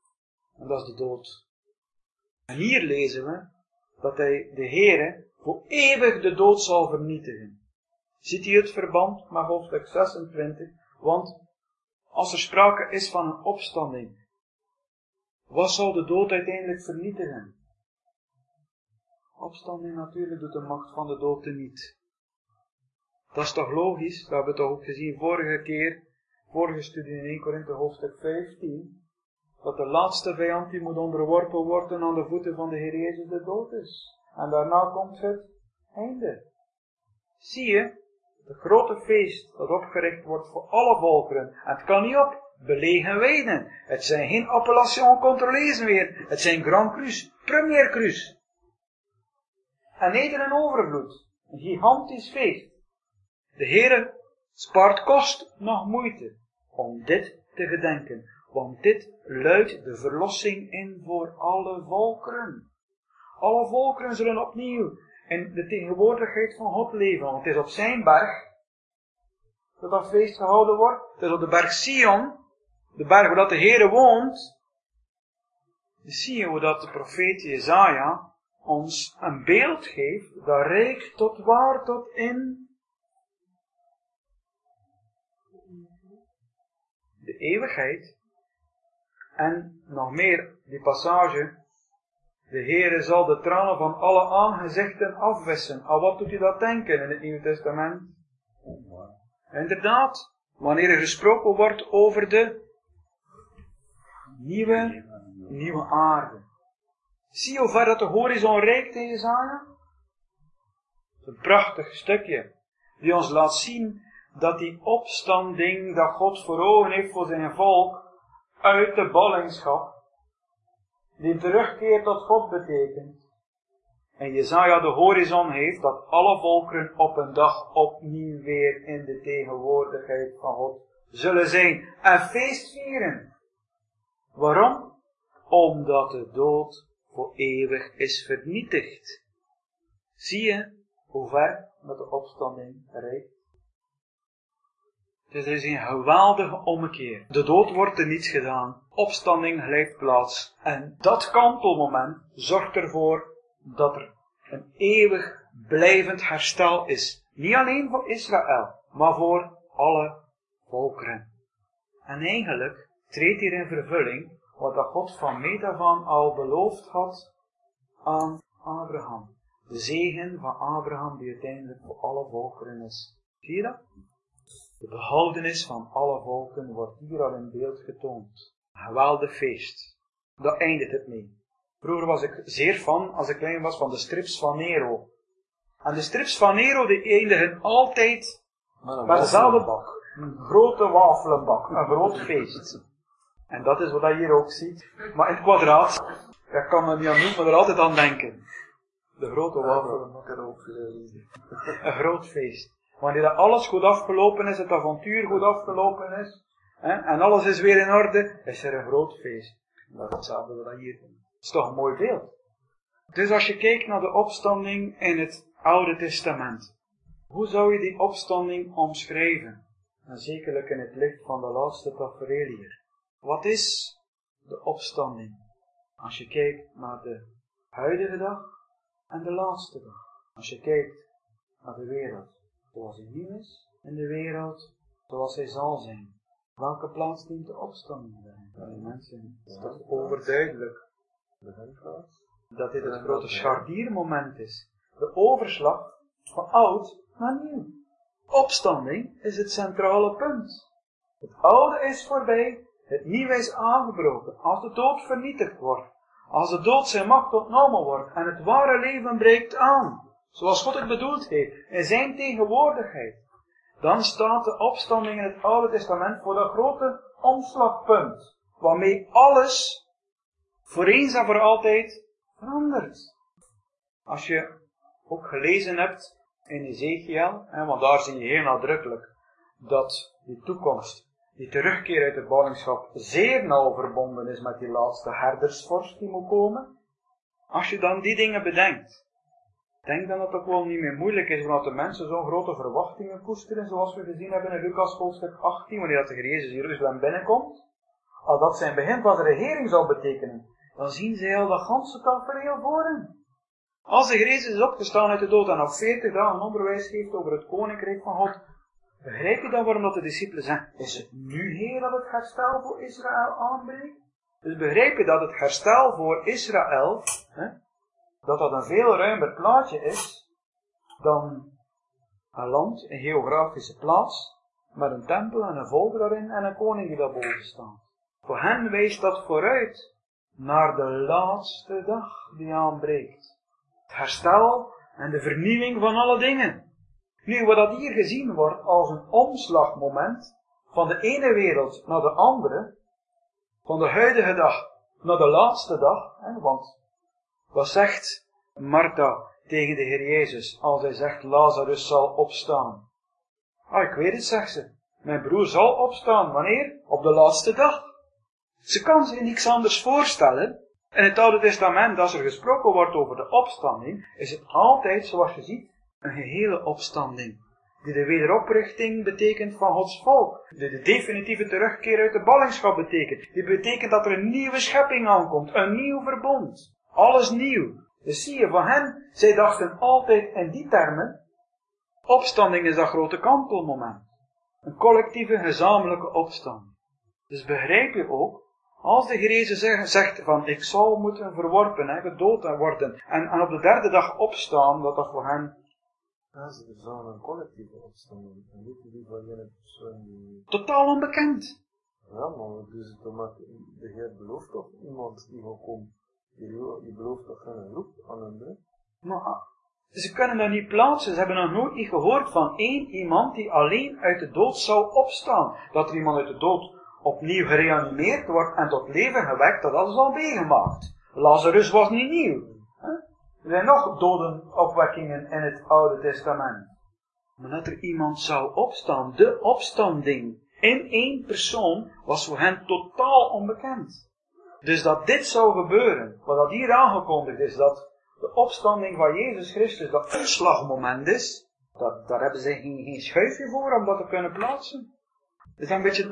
En dat is de dood. En hier lezen we dat hij, de Heere, voor eeuwig de dood zal vernietigen. Ziet u het verband met hoofdstuk 26? Want als er sprake is van een opstanding, wat zal de dood uiteindelijk vernietigen? Opstanding natuurlijk doet de macht van de dood teniet. Dat is toch logisch? Dat hebben we toch ook gezien vorige studie in 1 Korinthe hoofdstuk 15, dat de laatste vijand die moet onderworpen worden aan de voeten van de Heer Jezus de dood is. En daarna komt het einde. Zie je, het grote feest dat opgericht wordt voor alle volkeren. En het kan niet op belegen wijnen. Het zijn geen appellation contrôlées meer. Het zijn Grand Crus, Premier Crus. En eten en overvloed. Een gigantisch feest. De Heere spaart kost nog moeite om dit te gedenken. Want dit luidt de verlossing in voor alle volkeren. Alle volkeren zullen opnieuw in de tegenwoordigheid van God leven. Want het is op zijn berg dat dat feest gehouden wordt. Het is op de berg Sion, de berg waar dat de Heere woont. Dus zie je hoe dat de profeet Jesaja ons een beeld geeft dat reikt tot waar, tot in de eeuwigheid. En nog meer, die passage, de Heere zal de tranen van alle aangezichten afwissen. Aan wat doet u dat denken in het Nieuwe Testament? Inderdaad, wanneer er gesproken wordt over de nieuwe aarde. Zie hoe ver dat de horizon reikt in Jesaja? Een prachtig stukje, die ons laat zien dat die opstanding dat God voor ogen heeft voor zijn volk, uit de ballingschap, die terugkeer tot God betekent. En Jesaja de horizon heeft dat alle volkeren op een dag opnieuw weer in de tegenwoordigheid van God zullen zijn en feest vieren. Waarom? Omdat de dood voor eeuwig is vernietigd. Zie je hoe ver met de opstanding reikt? Dus er is een geweldige ommekeer. De dood wordt er niets gedaan. Opstanding grijpt plaats. En dat kantelmoment zorgt ervoor dat er een eeuwig blijvend herstel is. Niet alleen voor Israël, maar voor alle volkeren. En eigenlijk treedt hier in vervulling wat dat God van meet af aan al beloofd had aan Abraham. De zegen van Abraham die uiteindelijk voor alle volkeren is. Zie je dat? De behoudenis van alle volken wordt hier al in beeld getoond. Een geweldig feest. Dat eindigt het mee. Vroeger was ik zeer fan, als ik klein was, van de strips van Nero. En de strips van Nero die eindigen altijd met dezelfde bak. Een grote wafelenbak. Een groot feest. En dat is wat je hier ook ziet. Maar in het kwadraat, ik kan me niet aan doen, maar er altijd aan denken. De grote wafelenbak. Een groot feest. Wanneer dat alles goed afgelopen is, het avontuur goed afgelopen is, en alles is weer in orde, is er een groot feest. Dat is hetzelfde wat hier. Het is toch een mooi beeld. Dus als je kijkt naar de opstanding in het Oude Testament, hoe zou je die opstanding omschrijven? En zekerlijk in het licht van de laatste tafereel hier. Wat is de opstanding? Als je kijkt naar de huidige dag en de laatste dag. Als je kijkt naar de wereld. Zoals hij nu is, in de wereld, zoals hij zal zijn. Welke plaats dient de opstanding bij? Die mensen, is toch overduidelijk dat dit het grote scharniermoment is. De overslag van oud naar nieuw. Opstanding is het centrale punt. Het oude is voorbij, het nieuwe is aangebroken. Als de dood vernietigd wordt, als de dood zijn macht ontnomen wordt en het ware leven breekt aan, zoals God het bedoeld heeft, in zijn tegenwoordigheid, dan staat de opstanding in het Oude Testament voor dat grote omslagpunt, waarmee alles voor eens en voor altijd verandert. Als je ook gelezen hebt in Ezekiel, want daar zie je heel nadrukkelijk dat die toekomst, die terugkeer uit de ballingschap, zeer nauw verbonden is met die laatste herdersvorst die moet komen. Als je dan die dingen bedenkt, denk dan dat het ook wel niet meer moeilijk is, omdat de mensen zo'n grote verwachtingen koesteren, zoals we gezien hebben in Lucas hoofdstuk 18, wanneer dat de Heer Jezus Jeruzalem binnenkomt. Als dat zijn begin van zijn regering zou betekenen, dan zien zij al dat ganse tafereel voor hen. Als de Heer Jezus is opgestaan uit de dood en nog 40 dagen onderwijs geeft over het koninkrijk van God, begrijp je dan waarom dat de discipelen zeggen, is het nu Heer dat het herstel voor Israël aanbreekt? Dus begrijp je dat het herstel voor Israël, dat een veel ruimer plaatje is dan een land, een geografische plaats, met een tempel en een volk daarin en een koning die daarboven staat. Voor hen wijst dat vooruit naar de laatste dag die aanbreekt. Het herstel en de vernieuwing van alle dingen. Nu, wat dat hier gezien wordt als een omslagmoment van de ene wereld naar de andere, van de huidige dag naar de laatste dag, want wat zegt Martha tegen de Heer Jezus als hij zegt Lazarus zal opstaan? Ik weet het, zegt ze. Mijn broer zal opstaan. Wanneer? Op de laatste dag. Ze kan zich niks anders voorstellen. In het Oude Testament, als er gesproken wordt over de opstanding, is het altijd, zoals je ziet, een gehele opstanding. Die de wederoprichting betekent van Gods volk. Die de definitieve terugkeer uit de ballingschap betekent. Die betekent dat er een nieuwe schepping aankomt. Een nieuw verbond. Alles nieuw. Dus zie je, van hen, zij dachten altijd in die termen, opstanding is dat grote kantelmoment. Een collectieve, gezamenlijke opstand. Dus begrijp je ook, als de Heer Jezus zegt van, ik zal moeten verworpen, gedood worden, en op de derde dag opstaan, dat voor hen... Ja, ze zouden een collectieve opstanding. En niet die van een persoon die... Totaal onbekend. Ja, maar dus omdat de Heer belooft toch iemand die gaat komen. Die belooft toch geen roep aan een druk. Maar ze kunnen dat niet plaatsen. Ze hebben nog nooit niet gehoord van één iemand die alleen uit de dood zou opstaan. Dat er iemand uit de dood opnieuw gereanimeerd wordt en tot leven gewekt, dat hadden ze al meegemaakt. Lazarus was niet nieuw. Er zijn nog dodenopwekkingen in het Oude Testament. Maar dat er iemand zou opstaan, de opstanding, in één persoon, was voor hen totaal onbekend. Dus dat dit zou gebeuren, wat dat hier aangekondigd is, dat de opstanding van Jezus Christus dat omslagmoment is, daar hebben ze geen schuifje voor om dat te kunnen plaatsen. Het is een beetje...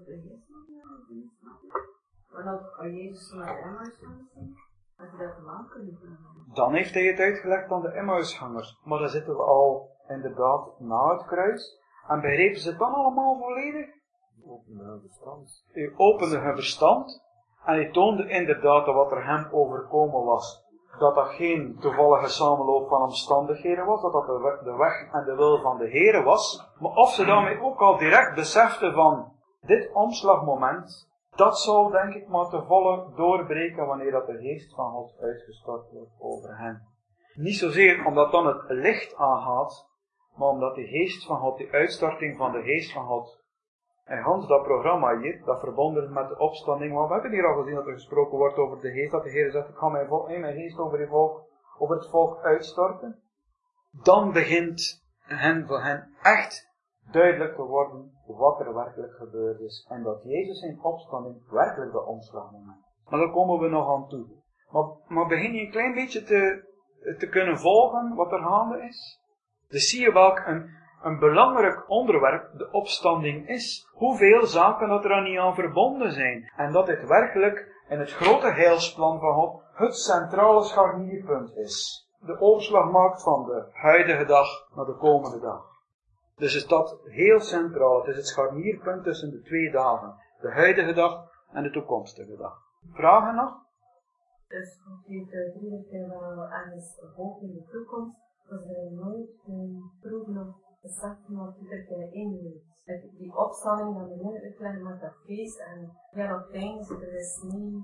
Maar dat als Jezus naar de Emmausgangers ging, had hij dat lang kunnen doen. Dan heeft hij het uitgelegd aan de Emmausgangers. Maar dan zitten we al inderdaad na het kruis. En begrepen ze het dan allemaal volledig? Opende hun verstand. Hij opende hun verstand. En hij toonde inderdaad dat wat er hem overkomen was. Dat dat geen toevallige samenloop van omstandigheden was. Dat dat de weg en de wil van de Heere was. Maar of ze daarmee ook al direct beseften van dit omslagmoment. Dat zal denk ik maar te volle doorbreken wanneer dat de geest van God uitgestort wordt over hen. Niet zozeer omdat dan het licht aangaat, maar omdat de geest van God, die uitstorting van de geest van God, en Hans, dat programma hier, dat verbonden is met de opstanding, want we hebben hier al gezien dat er gesproken wordt over de geest, dat de Heer zegt, ik ga mijn geest over het volk uitstorten. Dan begint voor hen echt duidelijk te worden wat er werkelijk gebeurd is. En dat Jezus in opstanding werkelijk de omslagmoment. Maar daar komen we nog aan toe. Maar begin je een klein beetje te kunnen volgen wat er gaande is? Dus zie je welk een belangrijk onderwerp de opstanding is. Hoeveel zaken dat er aan niet aan verbonden zijn. En dat dit werkelijk in het grote heilsplan van God het centrale scharnierpunt is. De overslag maakt van de huidige dag naar de komende dag. Dus is dat heel centraal. Het is het scharnierpunt tussen de twee dagen. De huidige dag en de toekomstige dag. Vragen nog? Dus God heeft iedere keer wel ergens hoop in de toekomst, dat ze nooit hun proeven of beseffen wat iedere keer inneemt. Die opstanding dat we nu uitleggen met dat feest en ja, dat pijn, er is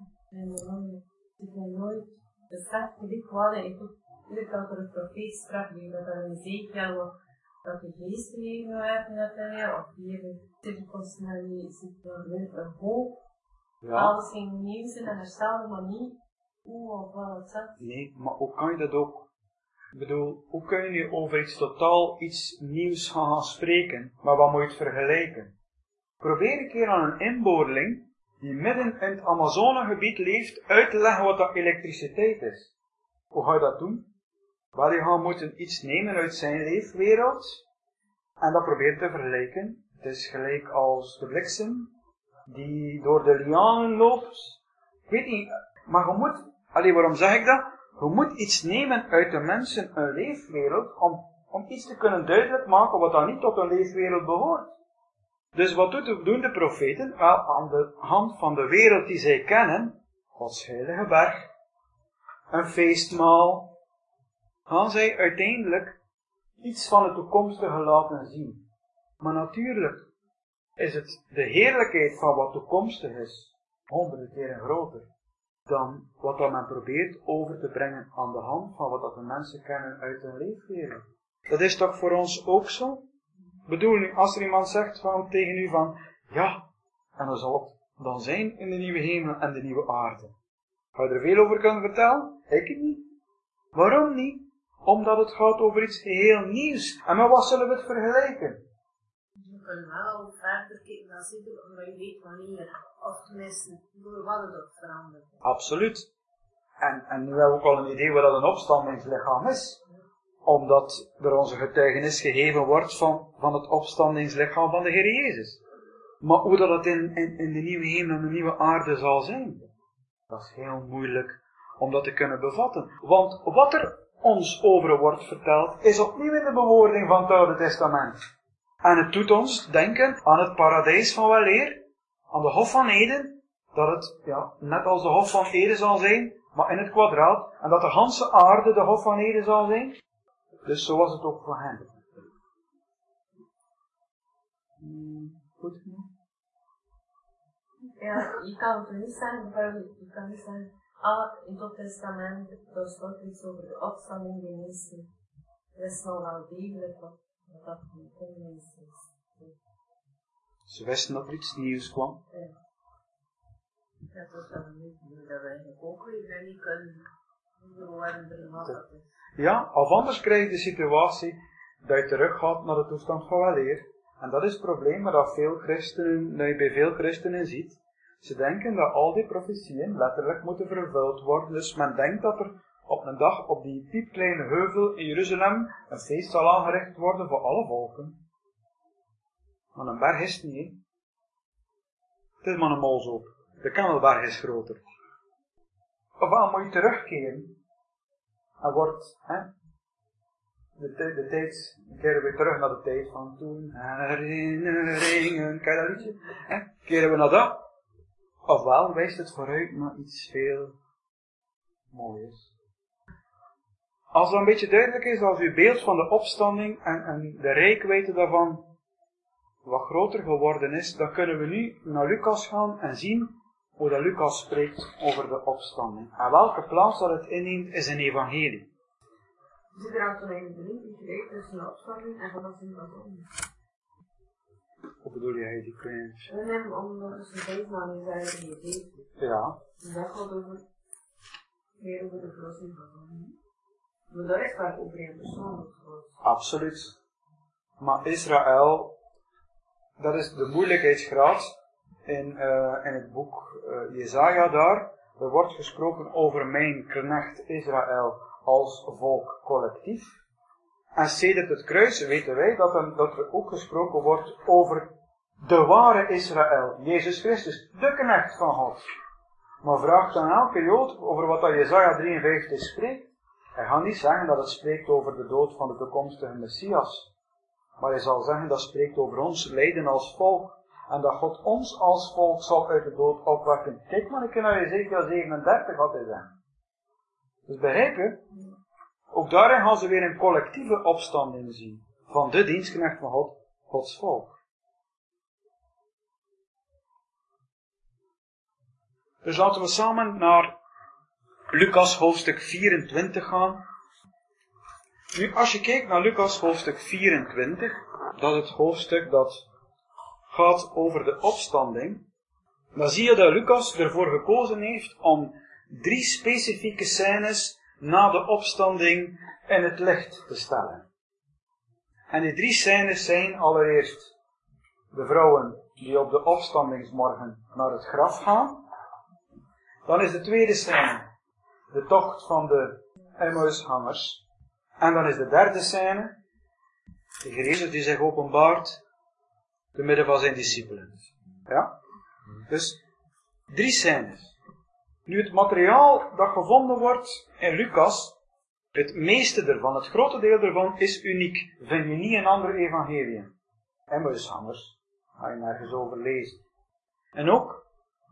nooit beseft die kwade. Ik hoop iedere dat er een profeet sprak, die dat er een Ezekiel dat de geest leven werken dat hij, of hier zit een hoop. Ja. Alles ging nieuw zijn en herstelde, maar niet hoe of wat het zegt. Nee, maar hoe kan je dat ook? Ik bedoel, hoe kun je nu over iets nieuws gaan spreken, maar wat moet je het vergelijken? Probeer een keer aan een inboorling, die midden in het Amazonegebied leeft, uit te leggen wat dat elektriciteit is. Hoe ga je dat doen? Wel, je gaat moeten iets nemen uit zijn leefwereld, en dat probeert te vergelijken. Het is gelijk als de bliksem, die door de lianen loopt. Ik weet niet, maar je moet, waarom zeg ik dat? Je moet iets nemen uit de mensen een leefwereld, om iets te kunnen duidelijk maken wat dan niet tot een leefwereld behoort. Dus wat doen de profeten? Wel, aan de hand van de wereld die zij kennen, Gods heilige berg, een feestmaal, gaan zij uiteindelijk iets van het toekomstige laten zien. Maar natuurlijk is het de heerlijkheid van wat toekomstig is, 100 keer groter dan wat dat men probeert over te brengen aan de hand van wat dat de mensen kennen uit hun leefwereld. Dat is toch voor ons ook zo? Ik bedoel nu, als er iemand zegt tegen u van, ja, en dan zal het dan zijn in de nieuwe hemel en de nieuwe aarde. Ga je er veel over kunnen vertellen? Ik niet. Waarom niet? Omdat het gaat over iets heel nieuws. En met wat zullen we het vergelijken? Je kunt wel verder kijken dan zitten, omdat je weet wanneer, of tenminste, door wat het ook verandert. Absoluut. En nu hebben we ook al een idee wat dat een opstandingslichaam is. Omdat er onze getuigenis gegeven wordt van het opstandingslichaam van de Heer Jezus. Maar hoe dat het in de nieuwe hemel en de nieuwe aarde zal zijn, dat is heel moeilijk om dat te kunnen bevatten. Want wat er ons over wordt verteld, is opnieuw in de bewoording van het Oude Testament. En het doet ons denken aan het paradijs van weleer, aan de Hof van Eden, dat het net als de Hof van Eden zal zijn, maar in het kwadraat, en dat de ganse aarde de Hof van Eden zal zijn. Dus zo was het ook voor hen. Goed genoeg? Ja, je kan het niet zeggen, je kan niet zeggen, in het Testament, daar staat iets over de opstanding der mensen. Er is nog wel degelijk wat dat van de mensen is. Ze wisten dat er iets nieuws kwam. Dat is dan niet dat we eigenlijk ook weer niet kunnen worden wat is. Ja, of anders krijg je de situatie dat je terug gaat naar de toestand van weleer. En dat is het probleem dat je bij veel christenen ziet. Ze denken dat al die profetieën letterlijk moeten vervuld worden. Dus men denkt dat er op een dag op die piepkleine heuvel in Jeruzalem een feest zal aangericht worden voor alle volken. Maar een berg is het niet, hè. Het is maar een molshoop. De Kamelberg is groter. Ofwel moet je terugkeren. En wordt, de tijd, keren we terug naar de tijd van toen. Herinneringen, ken je dat liedje? Keren we naar dat. Ofwel wijst het vooruit naar iets veel moois. Als dat een beetje duidelijk is, als uw beeld van de opstanding en de reikwijdte daarvan wat groter geworden is, dan kunnen we nu naar Lucas gaan en zien hoe dat Lucas spreekt over de opstanding. En welke plaats dat het inneemt is een evangelie. Zit er ook een link gelijk tussen de opstanding en van de zin van zonde? Hoe bedoel jij die kleine? We nemen ondertussen deze naam in zijn idee. Ja. En dat gaat weer over de verlossing van zonde. Maar dat is waar over een persoonlijk wordt. Absoluut. Maar Israël, dat is de moeilijkheidsgraad in het boek Jesaja daar. Er wordt gesproken over mijn knecht Israël als volk collectief. En sedert het kruis weten wij dat er ook gesproken wordt over de ware Israël, Jezus Christus, de knecht van God. Maar vraagt dan elke Jood over wat dat Jesaja 53 spreekt. Hij gaat niet zeggen dat het spreekt over de dood van de toekomstige Messias. Maar hij zal zeggen dat het spreekt over ons lijden als volk. En dat God ons als volk zal uit de dood opwekken. Kijk maar een keer naar Ezekiel 37 wat hij zegt. Dus begrijp je? Ook daarin gaan ze weer een collectieve opstanding zien. Van de dienstknecht van God, Gods volk. Dus laten we samen naar Lucas hoofdstuk 24 gaan. Nu, als je kijkt naar Lucas hoofdstuk 24, dat is het hoofdstuk dat gaat over de opstanding, dan zie je dat Lucas ervoor gekozen heeft om 3 specifieke scènes na de opstanding in het licht te stellen. En die 3 scènes zijn allereerst de vrouwen die op de opstandingsmorgen naar het graf gaan. Dan is de tweede scène de tocht van de Emmausgangers. En dan is de derde scène de Heer Jezus die zich openbaart te midden van zijn discipelen. Ja? Dus 3 scènes. Nu het materiaal dat gevonden wordt in Lucas, het meeste ervan, het grote deel ervan is uniek. Vind je niet in andere evangeliën. Emmausgangers, ga je nergens over lezen. En ook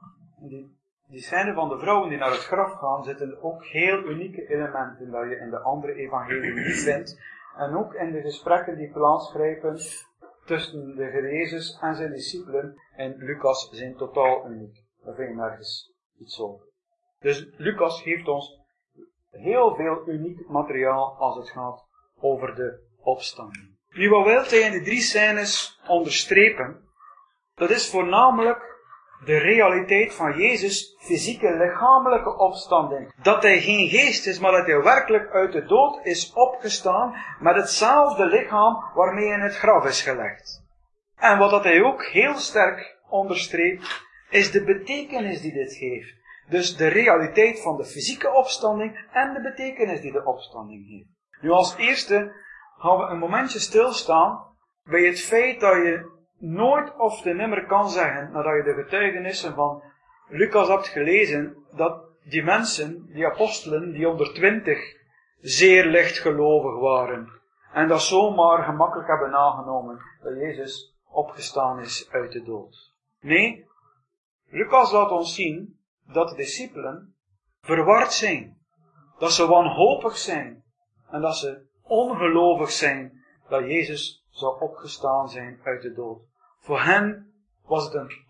die scène van de vrouwen die naar het graf gaan, zitten ook heel unieke elementen dat je in de andere evangeliën niet vindt. En ook in de gesprekken die plaatsgrijpen tussen de Heer Jezus en zijn discipelen in Lucas zijn totaal uniek. Daar vind je nergens iets over. Dus Lucas geeft ons heel veel uniek materiaal als het gaat over de opstanding. Nu, wat wil hij in de 3 scènes onderstrepen? Dat is voornamelijk de realiteit van Jezus' fysieke, lichamelijke opstanding. Dat hij geen geest is, maar dat hij werkelijk uit de dood is opgestaan met hetzelfde lichaam waarmee hij in het graf is gelegd. En wat dat hij ook heel sterk onderstreept, is de betekenis die dit geeft. Dus de realiteit van de fysieke opstanding en de betekenis die de opstanding heeft. Nu als eerste gaan we een momentje stilstaan bij het feit dat je nooit of te nimmer kan zeggen, nadat je de getuigenissen van Lucas hebt gelezen, dat die mensen, die apostelen, die 120, zeer lichtgelovig waren. En dat zomaar gemakkelijk hebben aangenomen dat Jezus opgestaan is uit de dood. Nee, Lucas laat ons zien dat de discipelen verward zijn. Dat ze wanhopig zijn. En dat ze ongelovig zijn dat Jezus zou opgestaan zijn uit de dood. Voor hen was het een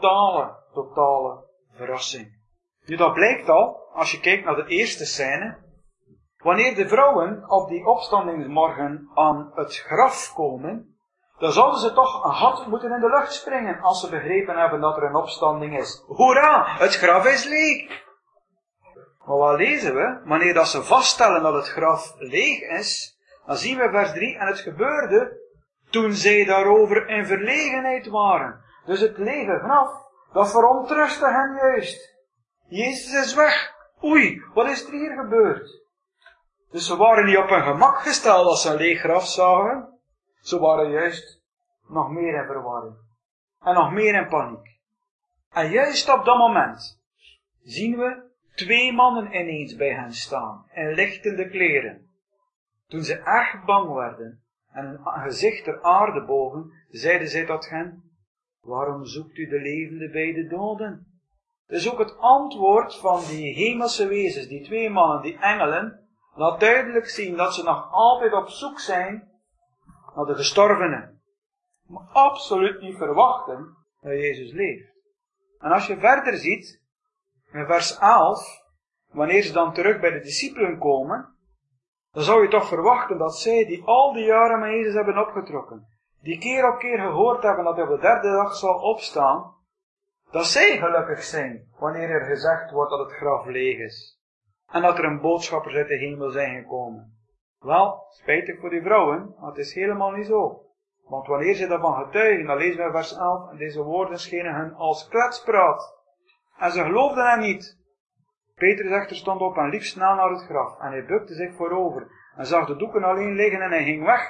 totale verrassing. Nu, dat blijkt al, als je kijkt naar de eerste scène. Wanneer de vrouwen op die opstandingsmorgen aan het graf komen, dan zouden ze toch een gat moeten in de lucht springen als ze begrepen hebben dat er een opstanding is. Hoera, het graf is leeg! Maar wat lezen we? Wanneer dat ze vaststellen dat het graf leeg is, dan zien we vers 3, en het gebeurde toen zij daarover in verlegenheid waren. Dus het lege graf, dat verontrustte hen juist. Jezus is weg. Oei, wat is er hier gebeurd? Dus ze waren niet op hun gemak gesteld als ze een leeg graf zagen. Ze waren juist nog meer in verwarring. En nog meer in paniek. En juist op dat moment zien we 2 mannen ineens bij hen staan, in lichtende kleren. Toen ze erg bang werden en hun gezicht ter aarde bogen, zeiden zij tot hen: waarom zoekt u de levende bij de doden? Dus ook het antwoord van die hemelse wezens, die 2 mannen, die engelen, laat duidelijk zien dat ze nog altijd op zoek zijn naar de gestorvenen. Maar absoluut niet verwachten dat Jezus leeft. En als je verder ziet, in vers 11, wanneer ze dan terug bij de discipelen komen, dan zou je toch verwachten dat zij, die al die jaren met Jezus hebben opgetrokken, die keer op keer gehoord hebben dat hij op de 3e dag zal opstaan, dat zij gelukkig zijn wanneer er gezegd wordt dat het graf leeg is. En dat er een boodschappers uit de hemel zijn gekomen. Wel, spijtig voor die vrouwen, maar het is helemaal niet zo. Want wanneer ze daarvan getuigen, dan lezen we in vers 11, en deze woorden schenen hen als kletspraat. En ze geloofden hem niet. Petrus echter stond op en liep snel naar het graf. En hij bukte zich voorover en zag de doeken alleen liggen en hij ging weg.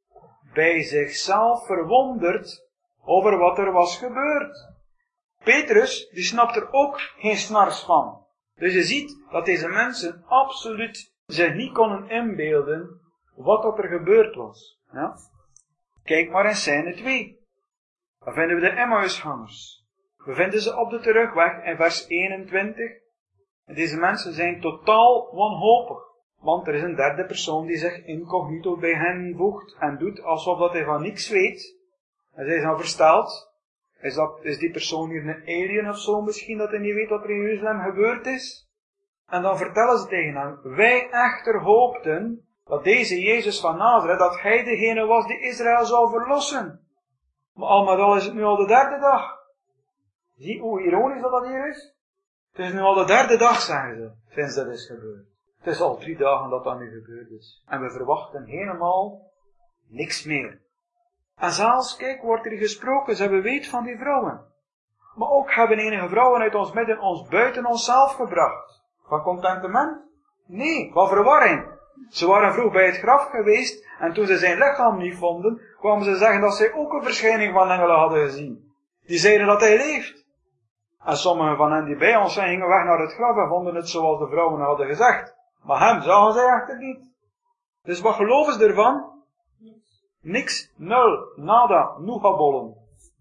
Bij zichzelf verwonderd over wat er was gebeurd. Petrus, die snapt er ook geen snars van. Dus je ziet dat deze mensen absoluut zich niet konden inbeelden wat er gebeurd was. Ja? Kijk maar in scène 2. Daar vinden we de Emmausgangers. We vinden ze op de terugweg in vers 21. En deze mensen zijn totaal wanhopig. Want er is een 3e persoon die zich incognito bij hen voegt en doet alsof dat hij van niks weet. En zij zijn versteld. Is die persoon hier een alien of zo misschien, dat hij niet weet wat er in Jeruzalem gebeurd is? En dan vertellen ze tegen hem: wij echter hoopten dat deze Jezus van Nazareth, dat hij degene was die Israël zou verlossen. Maar al met al is het nu al de 3e dag. Zie hoe ironisch dat hier is? Het is nu al de 3e dag, zeggen ze, sinds dat is gebeurd. Het is al 3 dagen dat dat nu gebeurd is. En we verwachten helemaal niks meer. En zelfs, kijk, wordt er gesproken, ze hebben weet van die vrouwen. Maar ook hebben enige vrouwen uit ons midden ons buiten onszelf gebracht. Van contentement? Nee, van verwarring. Ze waren vroeg bij het graf geweest, en toen ze zijn lichaam niet vonden, kwamen ze zeggen dat zij ook een verschijning van engelen hadden gezien. Die zeiden dat hij leeft. En sommigen van hen die bij ons zijn, gingen weg naar het graf en vonden het zoals de vrouwen hadden gezegd. Maar hem zagen zij echter niet. Dus wat geloven ze ervan? Niks, nul, nada, noegabollen.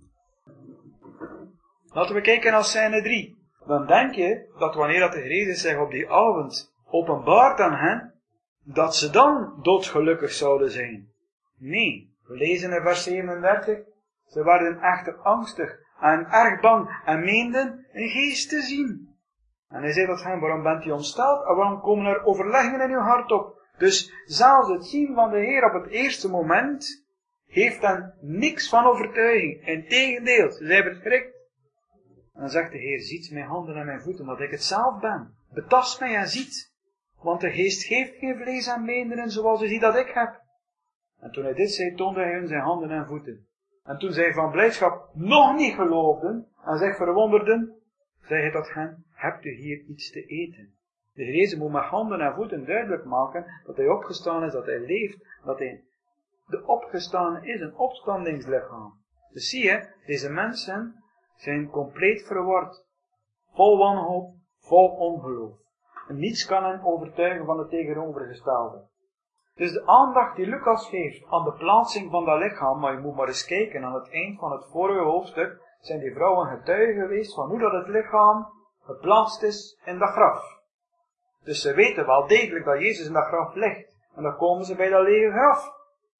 Laten we kijken naar scène 3. Dan denk je dat wanneer dat de Heer Jezus zich op die avond openbaart aan hen, dat ze dan doodgelukkig zouden zijn. Nee, we lezen in vers 37. Ze werden echter angstig en erg bang en meenden een geest te zien. En hij zei tot hen: waarom bent u ontsteld en waarom komen er overleggingen in uw hart op? Dus zelfs het zien van de Heer op het eerste moment heeft hen niks van overtuiging. Integendeel, ze zijn verschrikt. En dan zegt de Heer: ziet mijn handen en mijn voeten, dat ik het zelf ben. Betast mij en ziet. Want de geest geeft geen vlees en beenderen zoals u ziet dat ik heb. En toen hij dit zei, toonde hij hun zijn handen en voeten. En toen zij van blijdschap nog niet geloofden en zich verwonderden, zei hij tot hen: hebt u hier iets te eten? De Heer Jezus moet met handen en voeten duidelijk maken dat hij opgestaan is, dat hij leeft, dat hij de opgestane is, een opstandingslichaam. Dus zie je, deze mensen zijn compleet verward, vol wanhoop, vol ongeloof. En niets kan hen overtuigen van het tegenovergestelde. Dus de aandacht die Lucas geeft aan de plaatsing van dat lichaam, maar je moet maar eens kijken, aan het eind van het vorige hoofdstuk zijn die vrouwen getuigen geweest van hoe dat het lichaam geplaatst is in dat graf. Dus ze weten wel degelijk dat Jezus in dat graf ligt. En dan komen ze bij dat lege graf.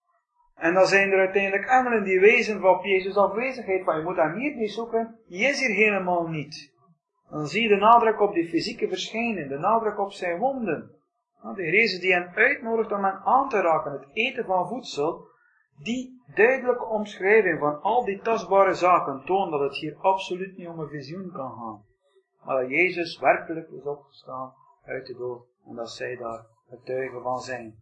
En dan zijn er uiteindelijk engelen die wezen op Jezus' afwezigheid, van je moet hem hier niet zoeken, die is hier helemaal niet. Dan zie je de nadruk op die fysieke verschijning, de nadruk op zijn wonden. De Heer Jezus die hen uitnodigt om hen aan te raken, het eten van voedsel, die duidelijke omschrijving van al die tastbare zaken toont dat het hier absoluut niet om een visioen kan gaan. Maar dat Jezus werkelijk is opgestaan uit de dood en dat zij daar getuigen van zijn.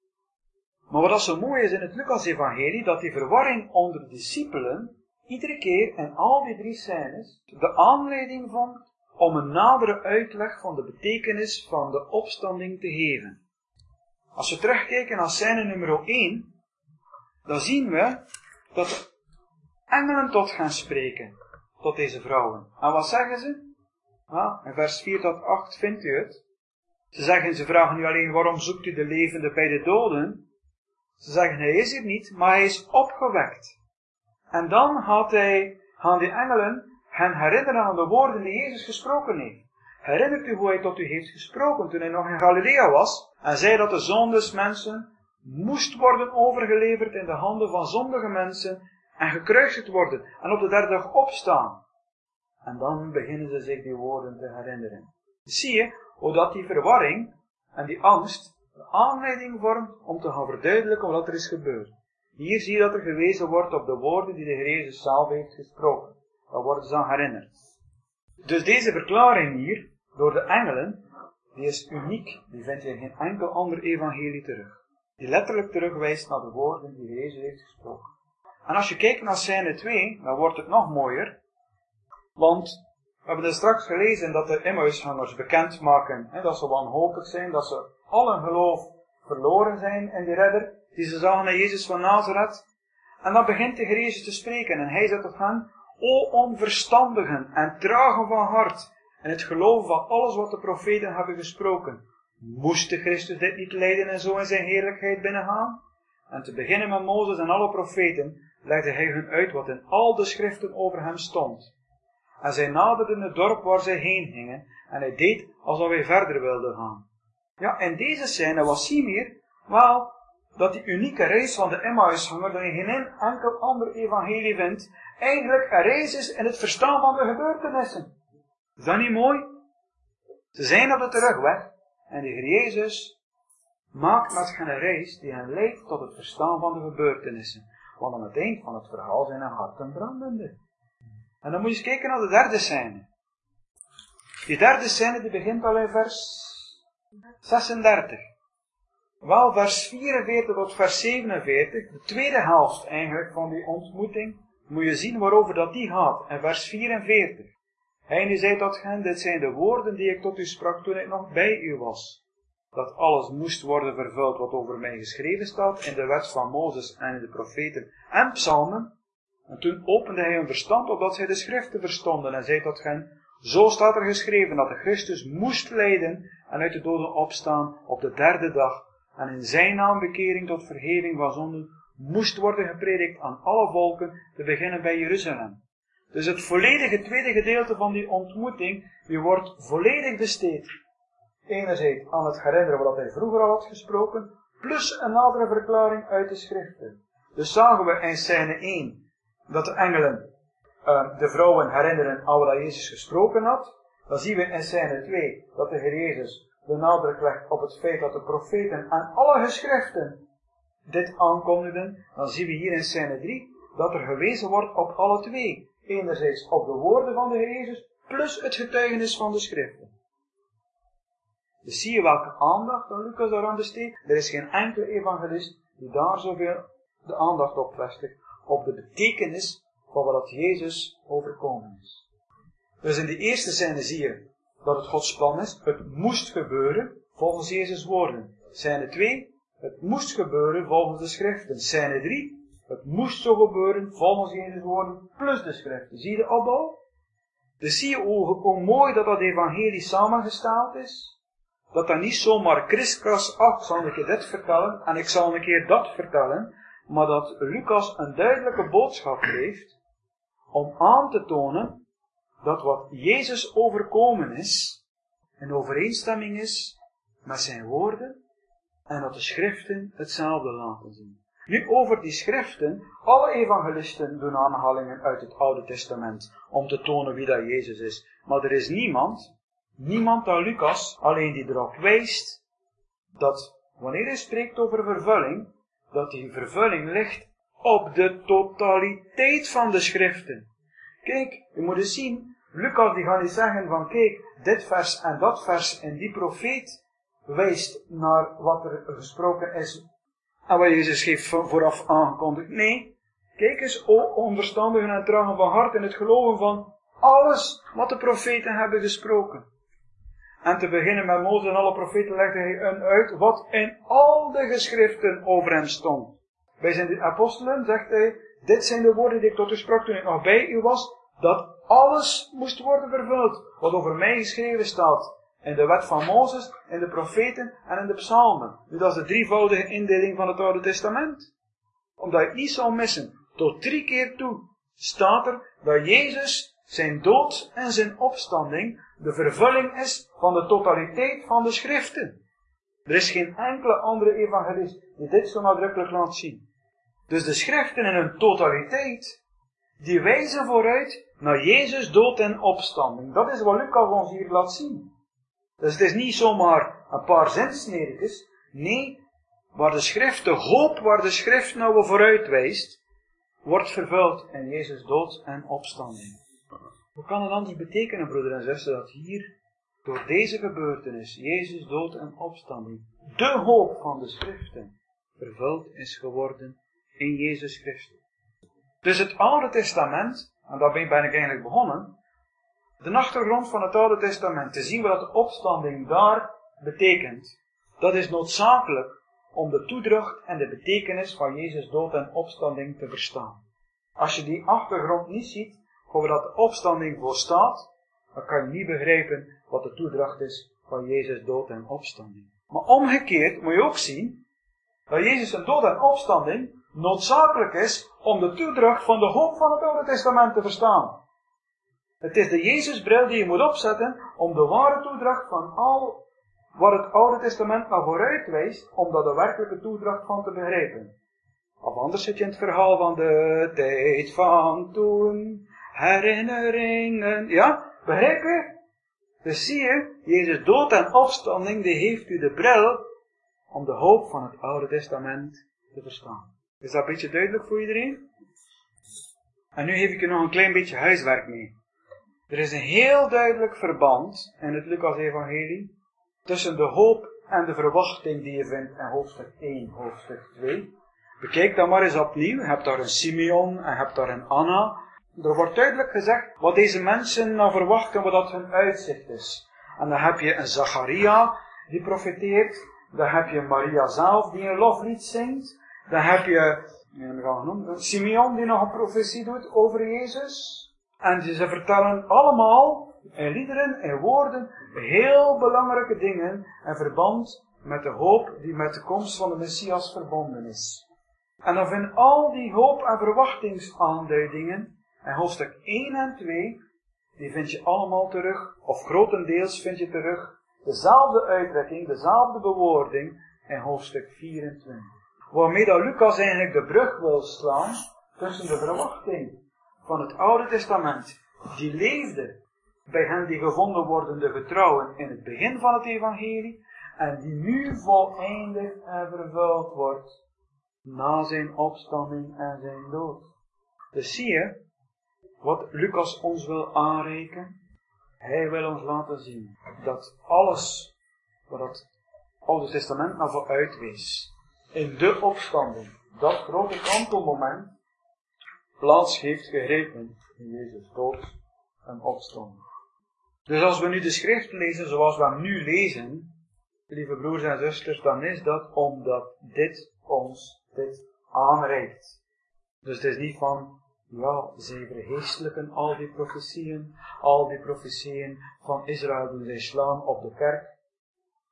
Maar wat zo mooi is in het Lucas-evangelie, dat die verwarring onder de discipelen iedere keer in al die 3 scènes de aanleiding vond om een nadere uitleg van de betekenis van de opstanding te geven. Als we terugkijken naar scène nummer 1, dan zien we dat engelen tot gaan spreken, tot deze vrouwen. En wat zeggen ze? In vers 4 tot 8 vindt u het. Ze vragen nu alleen, waarom zoekt u de levende bij de doden? Ze zeggen, hij is hier niet, maar hij is opgewekt. En dan gaan die engelen hen herinneren aan de woorden die Jezus gesproken heeft. Herinnert u hoe hij tot u heeft gesproken toen hij nog in Galilea was en zei dat de zoon des mensen moest worden overgeleverd in de handen van zondige mensen en gekruisigd worden en op de 3e dag opstaan. En dan beginnen ze zich die woorden te herinneren. Zie je hoe dat die verwarring en die angst de aanleiding vormt om te gaan verduidelijken wat er is gebeurd. Hier zie je dat er gewezen wordt op de woorden die de Heer Jezus zelf heeft gesproken. Daar worden ze aan herinnerd. Dus deze verklaring hier, door de engelen, die is uniek. Die vind je in geen enkel ander evangelie terug. Die letterlijk terugwijst naar de woorden die Jezus heeft gesproken. En als je kijkt naar scène 2, dan wordt het nog mooier. Want we hebben er straks gelezen dat de Emmausgangers bekendmaken dat ze wanhopig zijn, dat ze al hun geloof verloren zijn in die redder, die ze zagen naar Jezus van Nazareth. En dan begint de Heer Jezus te spreken en hij zegt tot hen, o onverstandigen en tragen van hart, en het geloof van alles wat de profeten hebben gesproken. Moest de Christus dit niet lijden en zo in zijn heerlijkheid binnengaan? En te beginnen met Mozes en alle profeten, legde hij hun uit wat in al de schriften over hem stond. En zij naderden het dorp waar zij heen gingen, en hij deed alsof hij verder wilde gaan. Ja, in deze scène was zien hier wel dat die unieke reis van de Emmausganger, dat je geen enkel ander evangelie vindt, eigenlijk een reis is in het verstaan van de gebeurtenissen. Is dat niet mooi? Ze zijn op de terugweg en de Heer Jezus maakt met hen een reis die hen leidt tot het verstaan van de gebeurtenissen. Want aan het eind van het verhaal zijn hun harten brandende. En dan moet je eens kijken naar de 3e scène. Die 3e scène die begint al in vers 36. Wel, vers 44 tot vers 47, de tweede helft eigenlijk van die ontmoeting, moet je zien waarover dat die gaat. En vers 44. Hij nu zei tot hen, dit zijn de woorden die ik tot u sprak toen ik nog bij u was. Dat alles moest worden vervuld wat over mij geschreven staat in de wet van Mozes en in de profeten en psalmen. En toen opende hij hun verstand opdat zij de schriften verstonden en zei tot hen, zo staat er geschreven dat de Christus moest lijden en uit de doden opstaan op de 3e dag. En in zijn naam bekering tot vergeving van zonden moest worden gepredikt aan alle volken, te beginnen bij Jeruzalem. Dus het volledige tweede gedeelte van die ontmoeting, die wordt volledig besteed. Enerzijds aan het herinneren wat hij vroeger al had gesproken, plus een nadere verklaring uit de schriften. Dus zagen we in scène 1 dat de engelen de vrouwen herinneren aan wat Jezus gesproken had. Dan zien we in scène 2 dat de Heer Jezus de nadruk legt op het feit dat de profeten en alle geschriften dit aankondigden. Dan zien we hier in scène 3 dat er gewezen wordt op alle twee. Enerzijds op de woorden van de Heer Jezus, plus het getuigenis van de schriften. Dus zie je welke aandacht dat Lucas daaraan besteedt. Er is geen enkele evangelist die daar zoveel de aandacht op vestigt, op de betekenis van wat Jezus overkomen is. Dus in de eerste scène zie je dat het Gods plan is. Het moest gebeuren volgens Jezus' woorden. Scène 2, het moest gebeuren volgens de schriften. Scène 3, het moest zo gebeuren volgens Jezus' woorden plus de schriften. Zie je de opbouw? Dus zie je hoe mooi dat evangelie samengesteld is. dat niet zomaar kriskras, ik zal een keer dit vertellen en ik zal een keer dat vertellen, maar dat Lucas een duidelijke boodschap heeft om aan te tonen dat wat Jezus overkomen is, in overeenstemming is met zijn woorden en dat de schriften hetzelfde laten zien. Nu over die schriften, alle evangelisten doen aanhalingen uit het Oude Testament om te tonen wie dat Jezus is. Maar er is niemand dan Lucas, alleen die erop wijst dat wanneer hij spreekt over vervulling, dat die vervulling ligt op de totaliteit van de schriften. Kijk, je moet eens zien, Lucas die gaat niet zeggen van kijk, dit vers en dat vers en die profeet wijst naar wat er gesproken is en wat Jezus heeft vooraf aangekondigd. Nee, kijk eens, o onverstandigen en tragen van hart in het geloven van alles wat de profeten hebben gesproken. En te beginnen met Mozes en alle profeten legde hij uit wat in al de geschriften over hem stond. Bij zijn apostelen zegt hij, dit zijn de woorden die ik tot u sprak toen ik nog bij u was, dat alles moest worden vervuld wat over mij geschreven staat. In de wet van Mozes, in de profeten en in de psalmen. Nu, dat is de drievoudige indeling van het Oude Testament. Omdat je het niet zal missen. Tot 3 keer toe staat er dat Jezus, zijn dood en zijn opstanding, de vervulling is van de totaliteit van de schriften. Er is geen enkele andere evangelist die dit zo nadrukkelijk laat zien. Dus de schriften in hun totaliteit, die wijzen vooruit naar Jezus dood en opstanding. Dat is wat Lucas ons hier laat zien. Dus het is niet zomaar een paar zinsnedekens. Nee, waar de schrift, de hoop waar de schrift nou vooruit wijst, wordt vervuld in Jezus dood en opstanding. Hoe kan het anders betekenen, broeder en zuster, dat hier, door deze gebeurtenis, Jezus dood en opstanding, de hoop van de schriften, vervuld is geworden in Jezus Christus. Dus het Oude Testament, en daarmee ben ik eigenlijk begonnen, de achtergrond van het Oude Testament, te zien wat de opstanding daar betekent, dat is noodzakelijk om de toedracht en de betekenis van Jezus dood en opstanding te verstaan. Als je die achtergrond niet ziet, over dat de opstanding voor staat, dan kan je niet begrijpen wat de toedracht is van Jezus dood en opstanding. Maar omgekeerd moet je ook zien, dat Jezus zijn dood en opstanding noodzakelijk is om de toedracht van de hoop van het Oude Testament te verstaan. Het is de Jezusbril die je moet opzetten om de ware toedracht van al wat het Oude Testament naar vooruit wijst, om daar de werkelijke toedracht van te begrijpen. Of anders zit je in het verhaal van de tijd van toen, herinneringen, ja, begrijp je? Dus zie je, Jezus dood en opstanding, die heeft u de bril om de hoop van het Oude Testament te verstaan. Is dat een beetje duidelijk voor iedereen? En nu geef ik je nog een klein beetje huiswerk mee. Er is een heel duidelijk verband in het Lucas-evangelie tussen de hoop en de verwachting die je vindt in hoofdstuk 1, hoofdstuk 2. Bekijk dat maar eens opnieuw. Je hebt daar een Simeon en je hebt daar een Anna. Er wordt duidelijk gezegd wat deze mensen nou verwachten, wat dat hun uitzicht is. En dan heb je een Zacharia die profeteert. Dan heb je Maria zelf die een loflied zingt. Dan heb je Simeon die nog een profetie doet over Jezus. En ze vertellen allemaal in liederen en woorden heel belangrijke dingen in verband met de hoop die met de komst van de Messias verbonden is. En dan vinden al die hoop- en verwachtingsaanduidingen in hoofdstuk 1 en 2, die vind je allemaal terug, of grotendeels vind je terug, dezelfde uitdrukking, dezelfde bewoording in hoofdstuk 24. Waarmee dat Lucas eigenlijk de brug wil slaan tussen de verwachting van het Oude Testament, die leefde bij hen die gevonden worden, de getrouwen, in het begin van het evangelie, en die nu voleindigd en vervuld wordt na zijn opstanding en zijn dood. Dus zie je wat Lucas ons wil aanreiken? Hij wil ons laten zien dat alles wat het Oude Testament naar vooruit wees, in de opstanding, dat grote kantelmoment, plaats heeft gegrepen in Jezus dood en opstanding. Dus als we nu de schrift lezen zoals we hem nu lezen, lieve broers en zusters, dan is dat omdat dit ons dit aanreikt. Dus het is niet van, ja, zij vergeestelijken al die profetieën van Israël doen zij slaan op de kerk.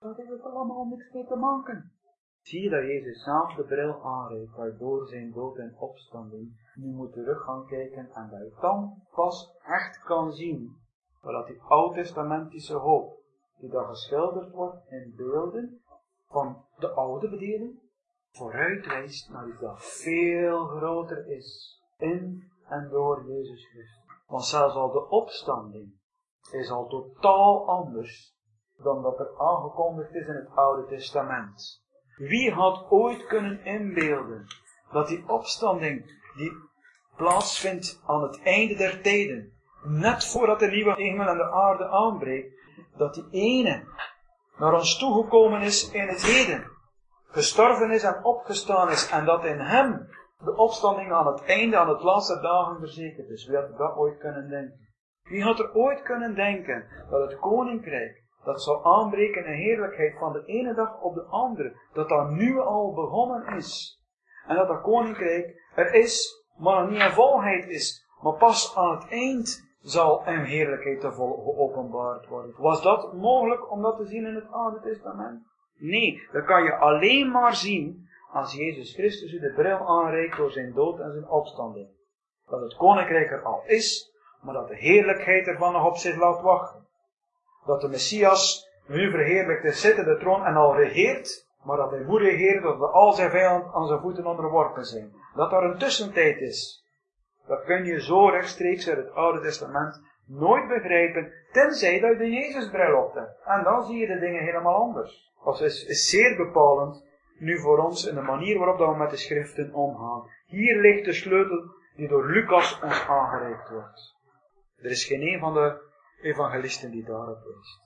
Dat heeft er allemaal niks mee te maken. Zie je dat Jezus zelf de bril aanreikt, waardoor zijn dood en opstanding nu moet terug gaan kijken en dat je dan pas echt kan zien wat die oud-testamentische hoop, die daar geschilderd wordt in beelden van de oude bedeling, vooruitwijst naar iets dat veel groter is in en door Jezus Christus. Want zelfs al de opstanding is al totaal anders dan dat er aangekondigd is in het Oude Testament. Wie had ooit kunnen inbeelden dat die opstanding die plaatsvindt aan het einde der tijden, net voordat de nieuwe hemel en de aarde aanbreekt, dat die ene naar ons toegekomen is in het heden, gestorven is en opgestaan is, en dat in hem de opstanding aan het einde, aan het laatste dagen verzekerd is. Wie had dat ooit kunnen denken? Wie had er ooit kunnen denken dat het koninkrijk, dat zou aanbreken in heerlijkheid van de ene dag op de andere, dat dat nu al begonnen is. En dat dat koninkrijk er is, maar nog niet in volheid is, maar pas aan het eind zal in heerlijkheid te vol geopenbaard worden. Was dat mogelijk om dat te zien in het Oude Testament? Nee, dat kan je alleen maar zien als Jezus Christus u de bril aanreikt door zijn dood en zijn opstanding. Dat het koninkrijk er al is, maar dat de heerlijkheid ervan nog op zich laat wachten. Dat de Messias nu verheerlijkt is, zit in de troon en al regeert, maar dat hij moet regeren, dat al zijn vijanden aan zijn voeten onderworpen zijn. Dat er een tussentijd is. Dat kun je zo rechtstreeks uit het Oude Testament nooit begrijpen, tenzij dat je de Jezusbril op hebt. En dan zie je de dingen helemaal anders. Dat is zeer bepalend nu voor ons in de manier waarop we met de schriften omgaan. Hier ligt de sleutel die door Lucas ons aangereikt wordt. Er is geen een van de evangelisten die daarop wijst.